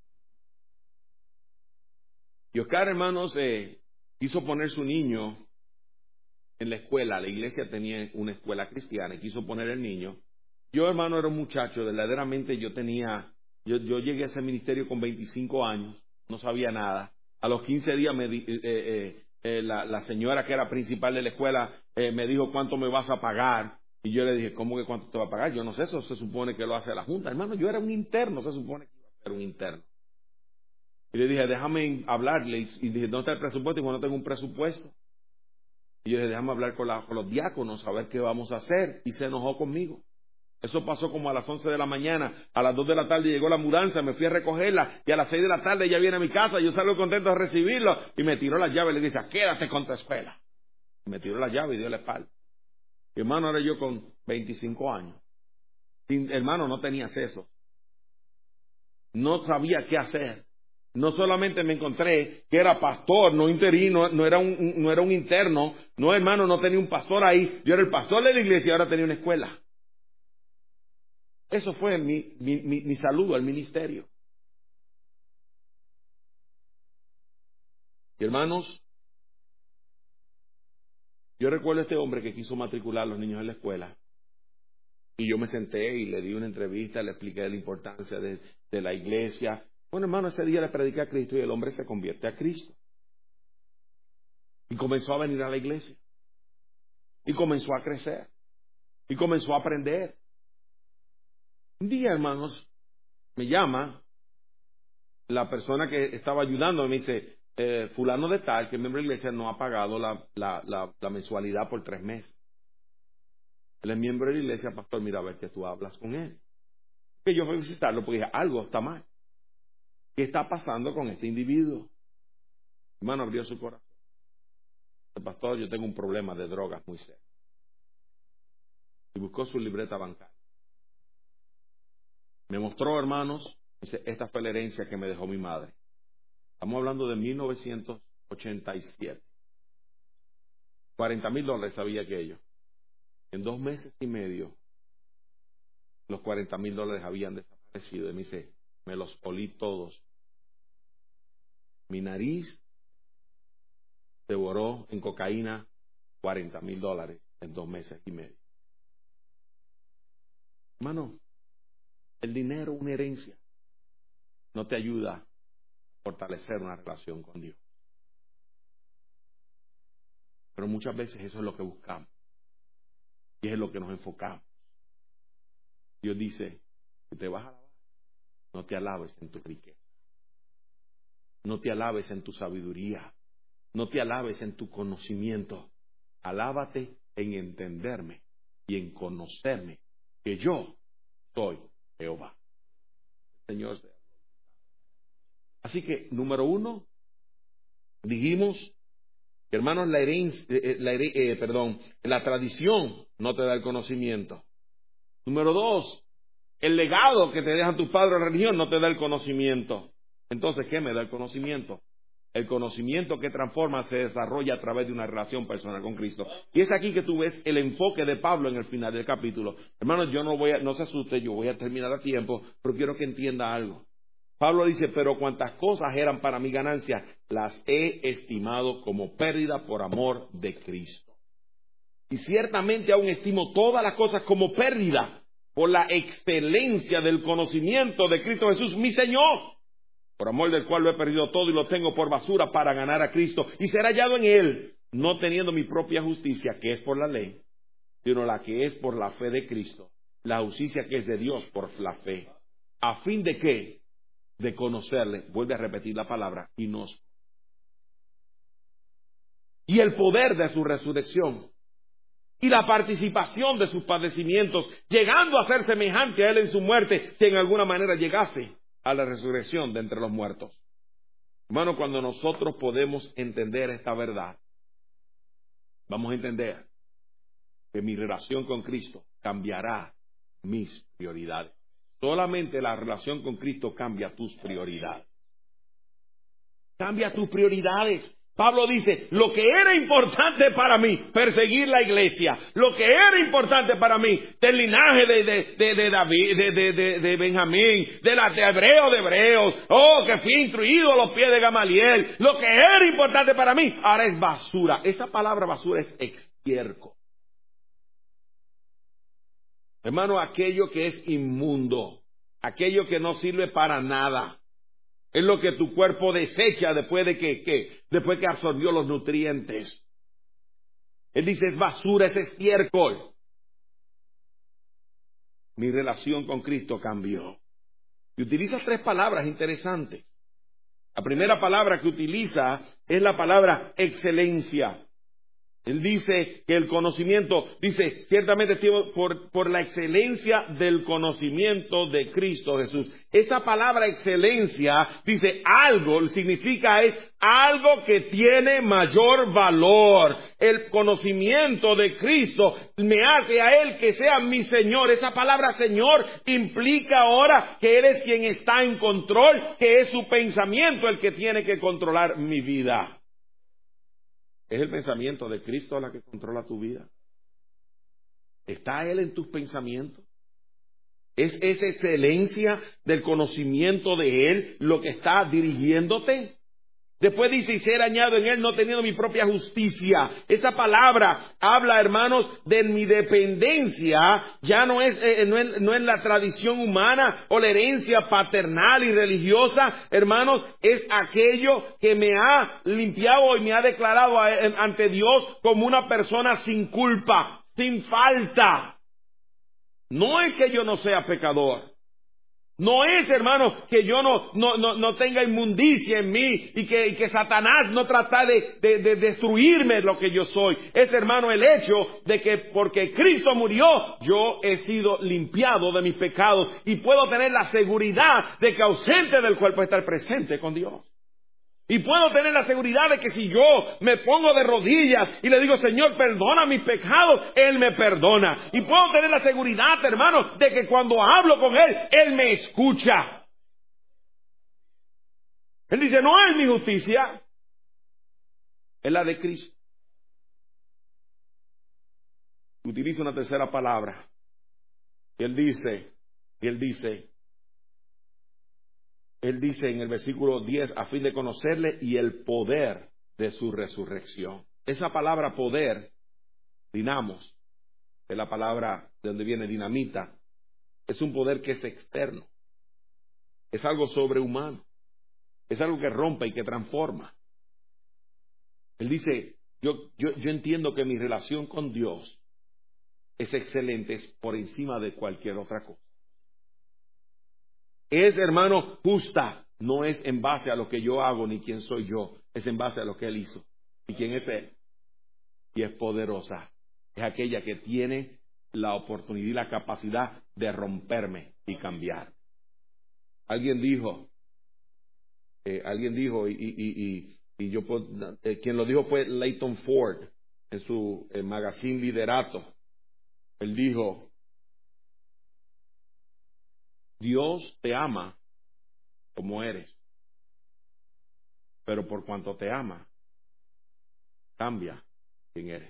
Y Oscar, hermanos, quiso poner su niño en la escuela. La iglesia tenía una escuela cristiana y quiso poner el niño. Yo, hermano, era un muchacho, verdaderamente yo llegué a ese ministerio con 25 años, no sabía nada. A los 15 días la señora que era principal de la escuela me dijo: ¿cuánto me vas a pagar? Y yo le dije: ¿cómo que cuánto te va a pagar? Yo no sé, eso se supone que lo hace la Junta. Hermano, yo era un interno, se supone que iba a ser un interno. Y le dije: déjame hablarle. Y dije: ¿dónde está el presupuesto? Y bueno, no tengo un presupuesto. Y yo le dije: déjame hablar con los diáconos a ver qué vamos a hacer. Y se enojó conmigo. Eso pasó como a las 11 de la mañana. A las 2 de la tarde llegó la mudanza, me fui a recogerla. Y a las 6 de la tarde ella viene a mi casa. Yo salgo contento de recibirlo. Y me tiró las llaves y le dice: quédate con tu escuela. Y me tiró las llaves y dio la espalda. Mi hermano, era yo con 25 años. Hermano, no tenía acceso. No sabía qué hacer. No solamente me encontré que era pastor, no interino, no era un interno. No, hermano, no tenía un pastor ahí. Yo era el pastor de la iglesia y ahora tenía una escuela. Eso fue mi saludo al ministerio. Y hermanos, yo recuerdo a este hombre que quiso matricular a los niños en la escuela. Y yo me senté y le di una entrevista, le expliqué la importancia de la iglesia. Bueno, hermano, ese día le prediqué a Cristo y el hombre se convierte a Cristo. Y comenzó a venir a la iglesia. Y comenzó a crecer. Y comenzó a aprender. Un día, hermanos, me llama la persona que estaba ayudando, me dice: fulano de tal, que es miembro de la iglesia, no ha pagado la mensualidad por 3 meses. Él es miembro de la iglesia. Pastor, mira a ver que tú hablas con él. Que yo fui a visitarlo porque dije: algo está mal. ¿Qué está pasando con este individuo? Hermano, abrió su corazón. Pastor, yo tengo un problema de drogas muy serio. Y buscó su libreta bancaria. Me mostró, hermanos, dice: esta fue la herencia que me dejó mi madre. Estamos hablando de 1987. $40,000 sabía aquello. En 2 meses y medio, los $40,000 habían desaparecido. Y me dice: me los olí todos. Mi nariz devoró en cocaína $40,000 en 2 meses y medio. Hermano, el dinero, una herencia, no te ayuda a fortalecer una relación con Dios. Pero muchas veces eso es lo que buscamos. Y es en lo que nos enfocamos. Dios dice: si te vas a alabar, no te alabes en tu riqueza. No te alabes en tu sabiduría. No te alabes en tu conocimiento. Alábate en entenderme y en conocerme que yo soy Jehová. Señor. Así que, número 1, dijimos que, hermanos, la tradición no te da el conocimiento. Número 2, el legado que te dejan tus padres de la religión no te da el conocimiento. Entonces, ¿qué me da el conocimiento? El conocimiento que transforma se desarrolla a través de una relación personal con Cristo. Y es aquí que tú ves el enfoque de Pablo en el final del capítulo. Hermanos, yo no se asuste, yo voy a terminar a tiempo, pero quiero que entienda algo. Pablo dice, pero cuantas cosas eran para mi ganancia, las he estimado como pérdida por amor de Cristo. Y ciertamente aún estimo todas las cosas como pérdida por la excelencia del conocimiento de Cristo Jesús, mi Señor, por amor del cual lo he perdido todo y lo tengo por basura para ganar a Cristo y ser hallado en Él, no teniendo mi propia justicia, que es por la ley, sino la que es por la fe de Cristo, la justicia que es de Dios por la fe, a fin de que, de conocerle, vuelve a repetir la palabra, y el poder de su resurrección, y la participación de sus padecimientos, llegando a ser semejante a Él en su muerte, si en alguna manera llegase a la resurrección de entre los muertos. Hermano, cuando nosotros podemos entender esta verdad, vamos a entender que mi relación con Cristo cambiará mis prioridades. Solamente la relación con Cristo cambia tus prioridades. Cambia tus prioridades. Pablo dice, lo que era importante para mí, perseguir la iglesia, lo que era importante para mí, del linaje de David, de Benjamín, de hebreos, que fui instruido a los pies de Gamaliel, lo que era importante para mí, ahora es basura. Esa palabra basura es estiércol. Hermano, aquello que es inmundo, aquello que no sirve para nada. Es lo que tu cuerpo desecha después que absorbió los nutrientes. Él dice, es basura, es estiércol. Mi relación con Cristo cambió. Y utiliza 3 palabras interesantes. La primera palabra que utiliza es la palabra excelencia. Él dice que el conocimiento, dice, ciertamente por la excelencia del conocimiento de Cristo Jesús. Esa palabra excelencia, dice algo, significa es algo que tiene mayor valor. El conocimiento de Cristo me hace a Él que sea mi Señor. Esa palabra Señor implica ahora que Él es quien está en control, que es su pensamiento el que tiene que controlar mi vida. ¿Es el pensamiento de Cristo la que controla tu vida? ¿Está Él en tus pensamientos? ¿Es esa excelencia del conocimiento de Él lo que está dirigiéndote? Después dice, y ser añado en Él no teniendo mi propia justicia. Esa palabra habla, hermanos, de mi dependencia. Ya no es la tradición humana o la herencia paternal y religiosa. Hermanos, es aquello que me ha limpiado y me ha declarado ante Dios como una persona sin culpa, sin falta. No es que yo no sea pecador. No es, hermano, que yo no tenga inmundicia en mí y que Satanás no trata de destruirme lo que yo soy. Es, hermano, el hecho de que porque Cristo murió, yo he sido limpiado de mis pecados y puedo tener la seguridad de que ausente del cuerpo estar presente con Dios. Y puedo tener la seguridad de que si yo me pongo de rodillas y le digo, Señor, perdona mis pecados, Él me perdona. Y puedo tener la seguridad, hermano, de que cuando hablo con Él, Él me escucha. Él dice, no es mi justicia, es la de Cristo. Utiliza una tercera palabra. Y Él dice en el versículo 10, a fin de conocerle y el poder de su resurrección. Esa palabra poder, dinamos, es la palabra de donde viene dinamita, es un poder que es externo, es algo sobrehumano, es algo que rompe y que transforma. Él dice, yo entiendo que mi relación con Dios es excelente, es por encima de cualquier otra cosa. Es, hermano, justa, no es en base a lo que yo hago ni quién soy yo, es en base a lo que Él hizo. ¿Y quién es Él? Y es poderosa, es aquella que tiene la oportunidad y la capacidad de romperme y cambiar. Alguien dijo, y yo quien lo dijo fue Leighton Ford en su magazine Liderato. Él dijo: Dios te ama como eres, pero por cuanto te ama, cambia quién eres.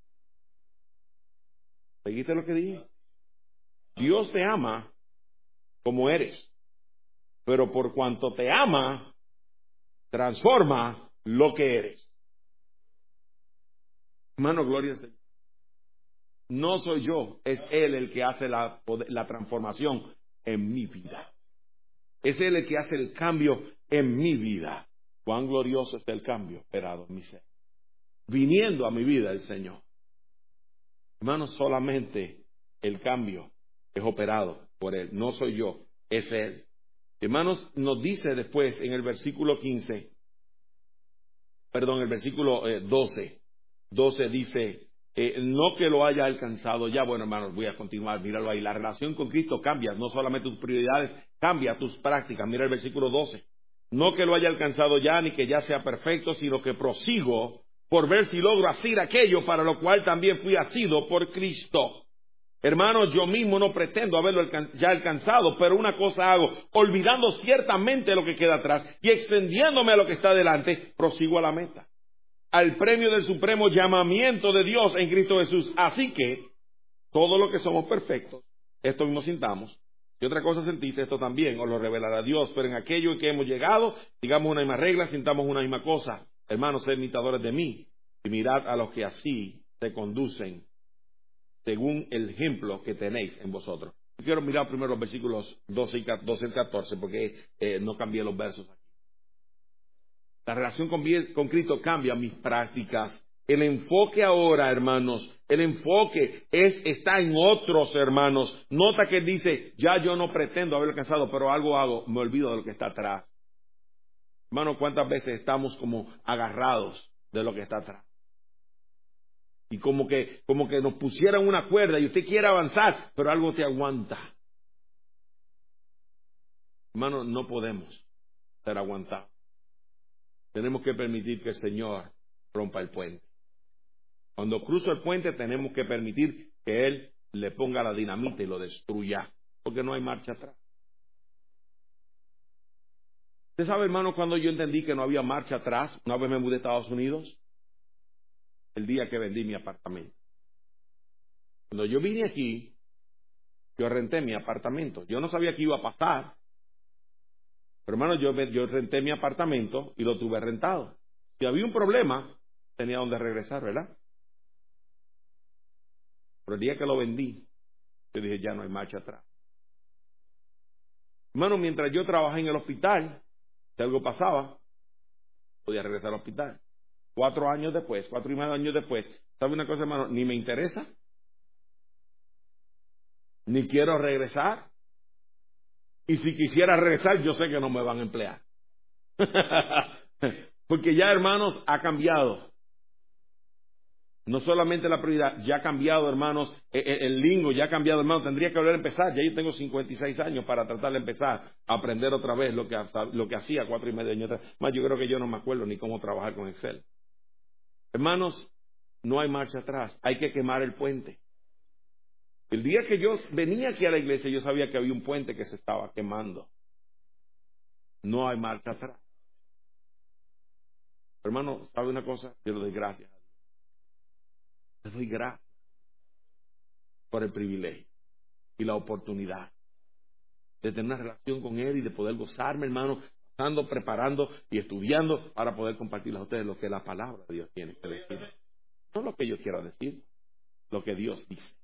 ¿Seguiste lo que dije? Dios te ama como eres, pero por cuanto te ama, transforma lo que eres. Hermano, gloria al Señor. No soy yo, es Él el que hace la transformación en mi vida. Es Él el que hace el cambio en mi vida. Cuán glorioso es el cambio operado en mi ser, viniendo a mi vida el Señor. Hermanos, solamente el cambio es operado por Él. No soy yo, es Él. Hermanos, nos dice después en el versículo 12 dice, no que lo haya alcanzado ya. Bueno, hermanos, voy a continuar, míralo ahí. La relación con Cristo cambia, no solamente tus prioridades, cambia tus prácticas. Mira el versículo 12. No que lo haya alcanzado ya, ni que ya sea perfecto, sino que prosigo por ver si logro hacer aquello para lo cual también fui asido por Cristo. Hermanos, yo mismo no pretendo haberlo ya alcanzado, pero una cosa hago, olvidando ciertamente lo que queda atrás y extendiéndome a lo que está delante, prosigo a la meta, al premio del supremo llamamiento de Dios en Cristo Jesús. Así que, todos los que somos perfectos, esto mismo sintamos, y otra cosa sentiste, esto también os lo revelará Dios, pero en aquello en que hemos llegado, digamos una misma regla, sintamos una misma cosa. Hermanos, sed imitadores de mí, y mirad a los que así se conducen, según el ejemplo que tenéis en vosotros. Yo quiero mirar primero los versículos 12 y 14, porque no cambié los versos aquí. La relación con Cristo cambia mis prácticas. El enfoque ahora, hermanos, está en otros, hermanos. Nota que él dice, ya yo no pretendo haber alcanzado, pero algo hago, me olvido de lo que está atrás. Hermano, ¿cuántas veces estamos como agarrados de lo que está atrás? Y como que nos pusieran una cuerda y usted quiere avanzar, pero algo te aguanta. Hermano, no podemos ser aguantados. Tenemos que permitir que el Señor rompa el puente. Cuando cruzo el puente tenemos que permitir que Él le ponga la dinamita y lo destruya, porque no hay marcha atrás. ¿Usted sabe, hermano, cuando yo entendí que no había marcha atrás? Una vez me mudé a Estados Unidos, el día que vendí mi apartamento. Cuando yo vine aquí, yo renté mi apartamento. Yo no sabía qué iba a pasar. Pero hermano, yo renté mi apartamento y lo tuve rentado. Si había un problema, tenía donde regresar, ¿verdad? Pero el día que lo vendí, yo dije, ya no hay marcha atrás. Hermano, mientras yo trabajé en el hospital, si algo pasaba, podía regresar al hospital. 4 años después, 4 años después, ¿sabe una cosa, hermano? Ni me interesa, ni quiero regresar. Y si quisiera regresar, yo sé que no me van a emplear. Porque ya, hermanos, ha cambiado. No solamente la prioridad, ya ha cambiado, hermanos, el lingo, ya ha cambiado, hermanos. Tendría que volver a empezar. Ya yo tengo 56 años para tratar de empezar a aprender otra vez lo que hacía 4 años atrás. Más, yo creo que yo no me acuerdo ni cómo trabajar con Excel. Hermanos, no hay marcha atrás. Hay que quemar el puente. El día que yo venía aquí a la iglesia, yo sabía que había un puente que se estaba quemando. No hay marcha atrás. Hermano, ¿sabe una cosa? Yo le doy gracias. Le doy gracias por el privilegio y la oportunidad de tener una relación con Él y de poder gozarme, hermano, estando, preparando y estudiando para poder compartirles a ustedes lo que la palabra de Dios tiene que decir. No lo que yo quiero decir, lo que Dios dice.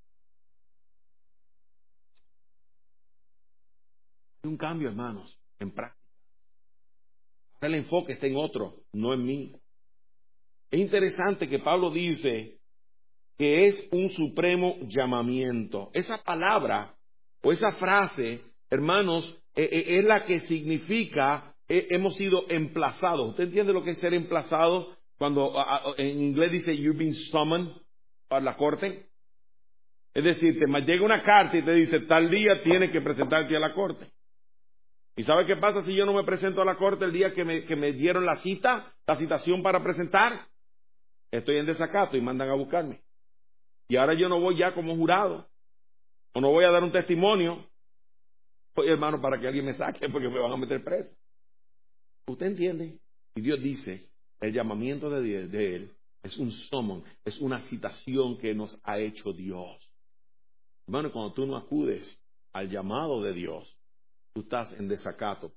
Hay un cambio, hermanos, en práctica. El enfoque está en otro, no en mí. Es interesante que Pablo dice que es un supremo llamamiento. Esa palabra o esa frase, hermanos, es la que significa hemos sido emplazados. ¿Usted entiende lo que es ser emplazado? Cuando en inglés dice you've been summoned para la corte. Es decir, te llega una carta y te dice, tal día tienes que presentarte a la corte. ¿Y sabe qué pasa si yo no me presento a la corte el día que me dieron la citación para presentar? Estoy en desacato y mandan a buscarme. Y ahora yo no voy ya como jurado. O no voy a dar un testimonio. Oye, hermano, para que alguien me saque porque me van a meter preso. ¿Usted entiende? Y Dios dice, el llamamiento de Él es un summon, es una citación que nos ha hecho Dios. Hermano, cuando tú no acudes al llamado de Dios, tú estás en desacato.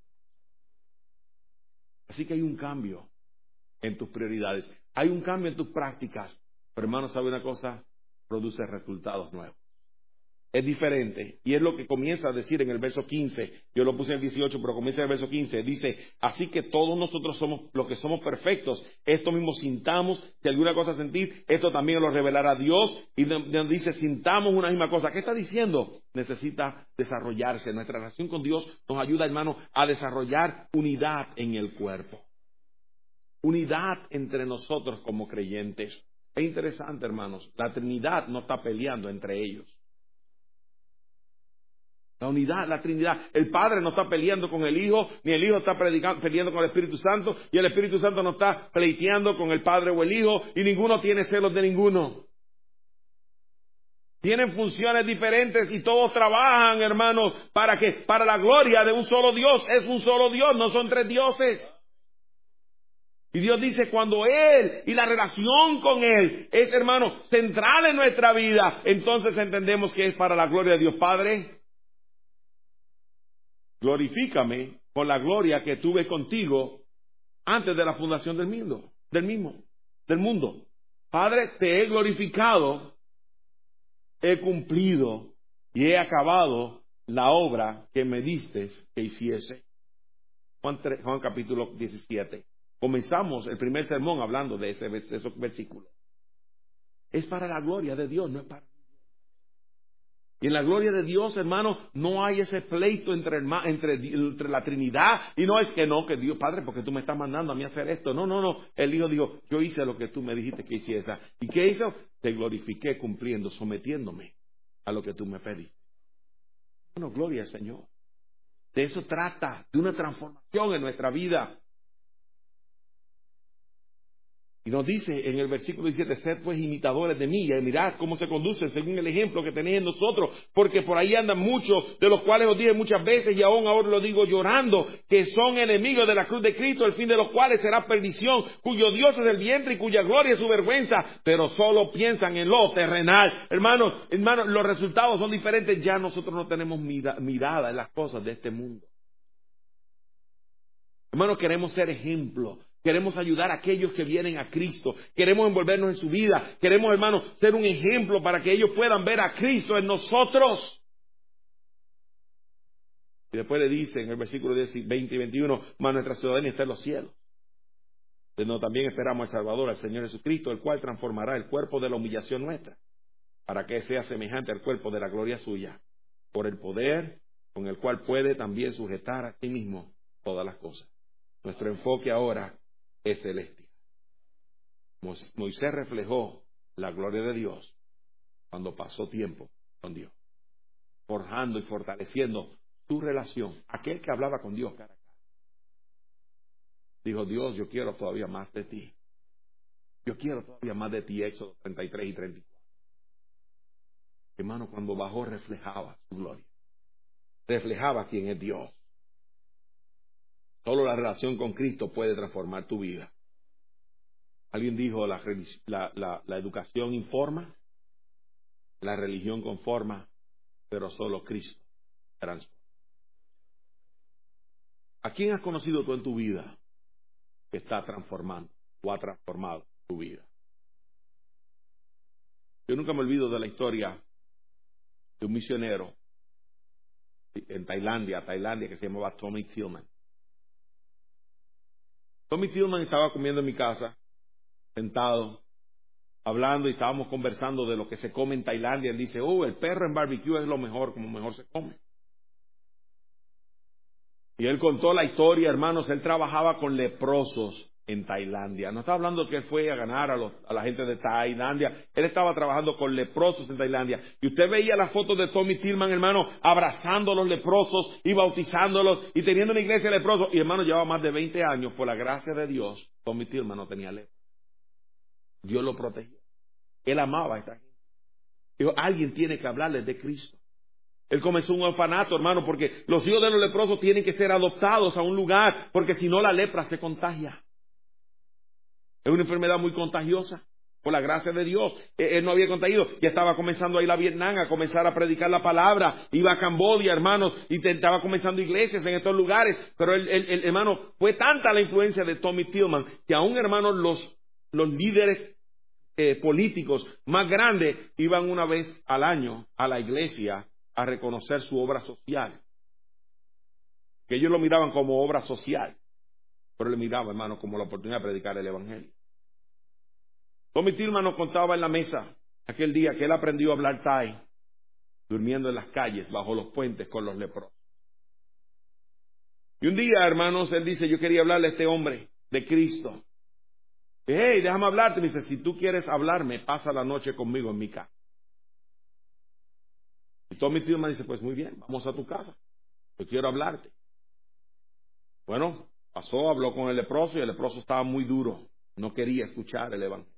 Así que hay un cambio en tus prioridades. Hay un cambio en tus prácticas. Pero hermano, ¿sabe una cosa? Produce resultados nuevos. Es diferente. Y es lo que comienza a decir en el verso 15. Yo lo puse en el 18, pero comienza en el verso 15. Dice, así que todos nosotros somos los que somos perfectos. Esto mismo sintamos. Si alguna cosa sentís, esto también lo revelará Dios. Y nos dice, sintamos una misma cosa. ¿Qué está diciendo? Necesita desarrollarse. Nuestra relación con Dios nos ayuda, hermano, a desarrollar unidad en el cuerpo. Unidad entre nosotros como creyentes. Es interesante, hermanos. La Trinidad no está peleando entre ellos. La unidad, la Trinidad. El Padre no está peleando con el Hijo, ni el Hijo está peleando con el Espíritu Santo, y el Espíritu Santo no está pleiteando con el Padre o el Hijo, y ninguno tiene celos de ninguno. Tienen funciones diferentes y todos trabajan, hermanos, para la gloria de un solo Dios. Es un solo Dios, no son tres dioses. Y Dios dice, cuando Él y la relación con Él es, hermano, central en nuestra vida, entonces entendemos que es para la gloria de Dios. Padre, glorifícame con la gloria que tuve contigo antes de la fundación del mundo. Padre, te he glorificado, he cumplido y he acabado la obra que me diste que hiciese. Juan capítulo 17. Comenzamos el primer sermón hablando de esos versículos. Es para la gloria de Dios, no es para... Y en la gloria de Dios, hermano, no hay ese pleito entre la Trinidad. Y no es que Dios, Padre, porque tú me estás mandando a mí a hacer esto. No. El Hijo dijo, yo hice lo que tú me dijiste que hiciese. ¿Y qué hizo? Te glorifiqué cumpliendo, sometiéndome a lo que tú me pediste. Bueno, gloria al Señor. De eso trata, de una transformación en nuestra vida. Y nos dice en el versículo 17, sed pues imitadores de mí, y mirad cómo se conducen según el ejemplo que tenéis en nosotros, porque por ahí andan muchos, de los cuales os dije muchas veces, y aún ahora lo digo llorando, que son enemigos de la cruz de Cristo, el fin de los cuales será perdición, cuyo Dios es el vientre y cuya gloria es su vergüenza, pero solo piensan en lo terrenal. Hermanos, los resultados son diferentes. Ya nosotros no tenemos mirada en las cosas de este mundo. Hermanos, queremos ser ejemplo. Queremos ayudar a aquellos que vienen a Cristo. Queremos envolvernos en su vida. Queremos, hermanos, ser un ejemplo para que ellos puedan ver a Cristo en nosotros. Y después le dice en el versículo 20 y 21, mas nuestra ciudadanía está en los cielos. Pero también esperamos al Salvador, al Señor Jesucristo, el cual transformará el cuerpo de la humillación nuestra, para que sea semejante al cuerpo de la gloria suya, por el poder con el cual puede también sujetar a sí mismo todas las cosas. Nuestro enfoque ahora es celestial. Moisés reflejó la gloria de Dios cuando pasó tiempo con Dios, forjando y fortaleciendo su relación. Aquel que hablaba con Dios cara a cara, dijo, Dios, yo quiero todavía más de ti. Yo quiero todavía más de ti. Éxodo 33 y 34. Hermano, cuando bajó reflejaba su gloria, reflejaba quién es Dios. Solo la relación con Cristo puede transformar tu vida. Alguien dijo, la educación informa, la religión conforma, pero solo Cristo transforma. ¿A quién has conocido tú en tu vida que está transformando o ha transformado tu vida? Yo nunca me olvido de la historia de un misionero en Tailandia que se llamaba Tommy Tillman. Tommy Tillman estaba comiendo en mi casa, sentado, hablando, y estábamos conversando de lo que se come en Tailandia. Él dice, el perro en barbecue es lo mejor, como mejor se come. Y él contó la historia, hermanos. Él trabajaba con leprosos en Tailandia. No estaba hablando que él fue a ganar a la gente de Tailandia. Él estaba trabajando con leprosos en Tailandia. Y usted veía las fotos de Tommy Tillman, hermano, abrazando a los leprosos y bautizándolos y teniendo una iglesia de leprosos. Y hermano, llevaba más de 20 años. Por la gracia de Dios, Tommy Tillman no tenía lepra. Dios lo protegió. Él amaba a esta gente. Dijo, alguien tiene que hablarles de Cristo. Él comenzó un orfanato, hermano, porque los hijos de los leprosos tienen que ser adoptados a un lugar, porque si no la lepra se contagia. Es una enfermedad muy contagiosa, por la gracia de Dios. Él no había contagiado, ya estaba comenzando a ir a Vietnam a comenzar a predicar la palabra, iba a Camboya, hermanos, y estaba comenzando iglesias en estos lugares, pero el hermano, fue tanta la influencia de Tommy Tillman, que aún, hermanos, los líderes políticos más grandes iban una vez al año a la iglesia a reconocer su obra social. Que ellos lo miraban como obra social, pero le miraban, hermano, como la oportunidad de predicar el evangelio. Tommy Tillman nos contaba en la mesa aquel día que él aprendió a hablar thai, durmiendo en las calles, bajo los puentes con los leprosos. Y un día, hermanos, él dice, yo quería hablarle a este hombre de Cristo. Hey, déjame hablarte. Me dice, si tú quieres hablarme, pasa la noche conmigo en mi casa. Y Tommy Tillman dice, pues muy bien, vamos a tu casa. Yo quiero hablarte. Bueno, pasó, habló con el leproso y el leproso estaba muy duro. No quería escuchar el evangelio.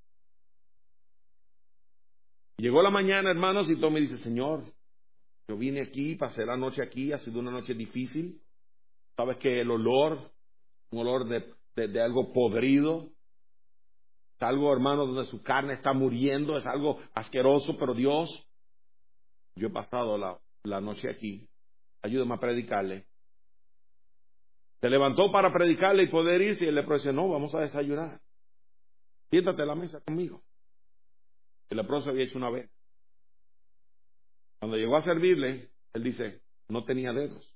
Llegó la mañana, hermanos, y Tommy dice, Señor, yo vine aquí, pasé la noche aquí, ha sido una noche difícil. Sabes que el olor, un olor de algo podrido, es algo, hermano, donde su carne está muriendo, es algo asqueroso, pero Dios, yo he pasado la noche aquí, ayúdame a predicarle. Se levantó para predicarle y poder irse, y el leproso dice, no, vamos a desayunar. Siéntate a la mesa conmigo. El leproso había hecho una vez. Cuando llegó a servirle, él dice, no tenía dedos.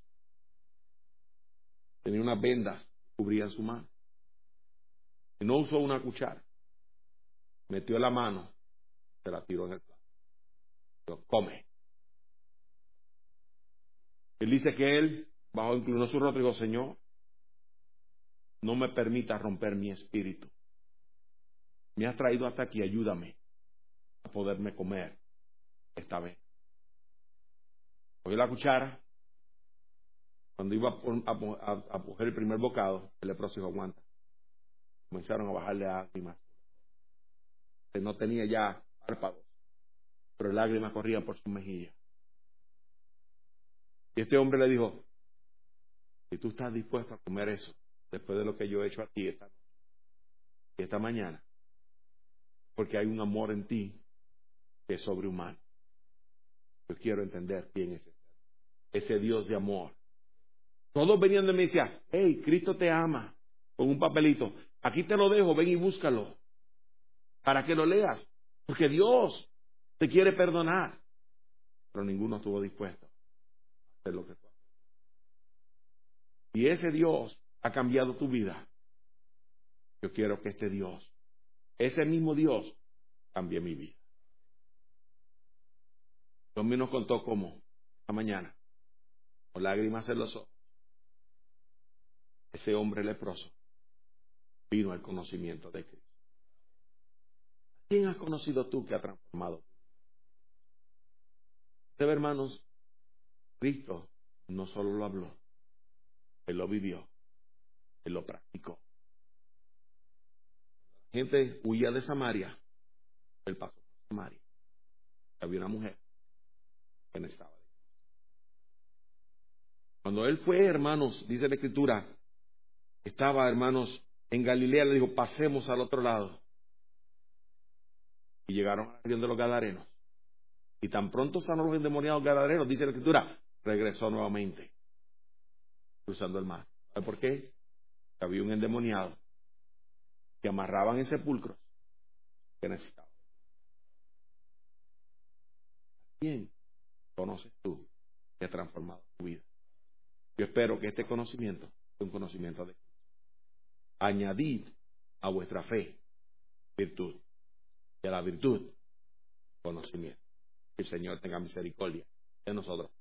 Tenía unas vendas que cubrían su mano. Y no usó una cuchara. Metió la mano, se la tiró en el plato. Dijo, come. Él dice que él, inclinó su rostro y dijo, Señor, no me permita romper mi espíritu. Me has traído hasta aquí, ayúdame a poderme comer esta vez. Cogió la cuchara. Cuando iba a coger el primer bocado, el leproso dijo, aguanta. Comenzaron a bajarle lágrimas. Él no tenía ya párpados, pero lágrimas corrían por su mejilla. Y este hombre le dijo, si tú estás dispuesto a comer eso, después de lo que yo he hecho aquí esta mañana, porque hay un amor en ti que es sobrehumano. Yo quiero entender quién es ese Dios de amor. Todos venían de mí y decían, hey, Cristo te ama, con un papelito. Aquí te lo dejo, ven y búscalo, para que lo leas, porque Dios te quiere perdonar. Pero ninguno estuvo dispuesto a hacer lo que tú haces. Y ese Dios ha cambiado tu vida. Yo quiero que este Dios, ese mismo Dios, cambie mi vida. Tommy nos contó cómo, esta mañana, con lágrimas en los ojos, ese hombre leproso vino al conocimiento de Cristo. ¿Quién has conocido tú que ha transformado? Ustedes, hermanos, Cristo no solo lo habló, Él lo vivió, Él lo practicó. La gente huía de Samaria, Él pasó por Samaria. Había una mujer que necesitaba. Cuando Él fue, hermanos, dice la Escritura, estaba, hermanos, en Galilea, le dijo, pasemos al otro lado. Y llegaron a la región de los Gadarenos. Y tan pronto sanó los endemoniados gadarenos, dice la Escritura, regresó nuevamente, cruzando el mar. ¿Sabe por qué? Había un endemoniado que amarraban en sepulcros que necesitaba. ¿Quién conoces tú que ha transformado tu vida? Yo espero que este conocimiento sea un conocimiento de Cristo. Añadid a vuestra fe virtud, y a la virtud conocimiento. Que el Señor tenga misericordia de nosotros.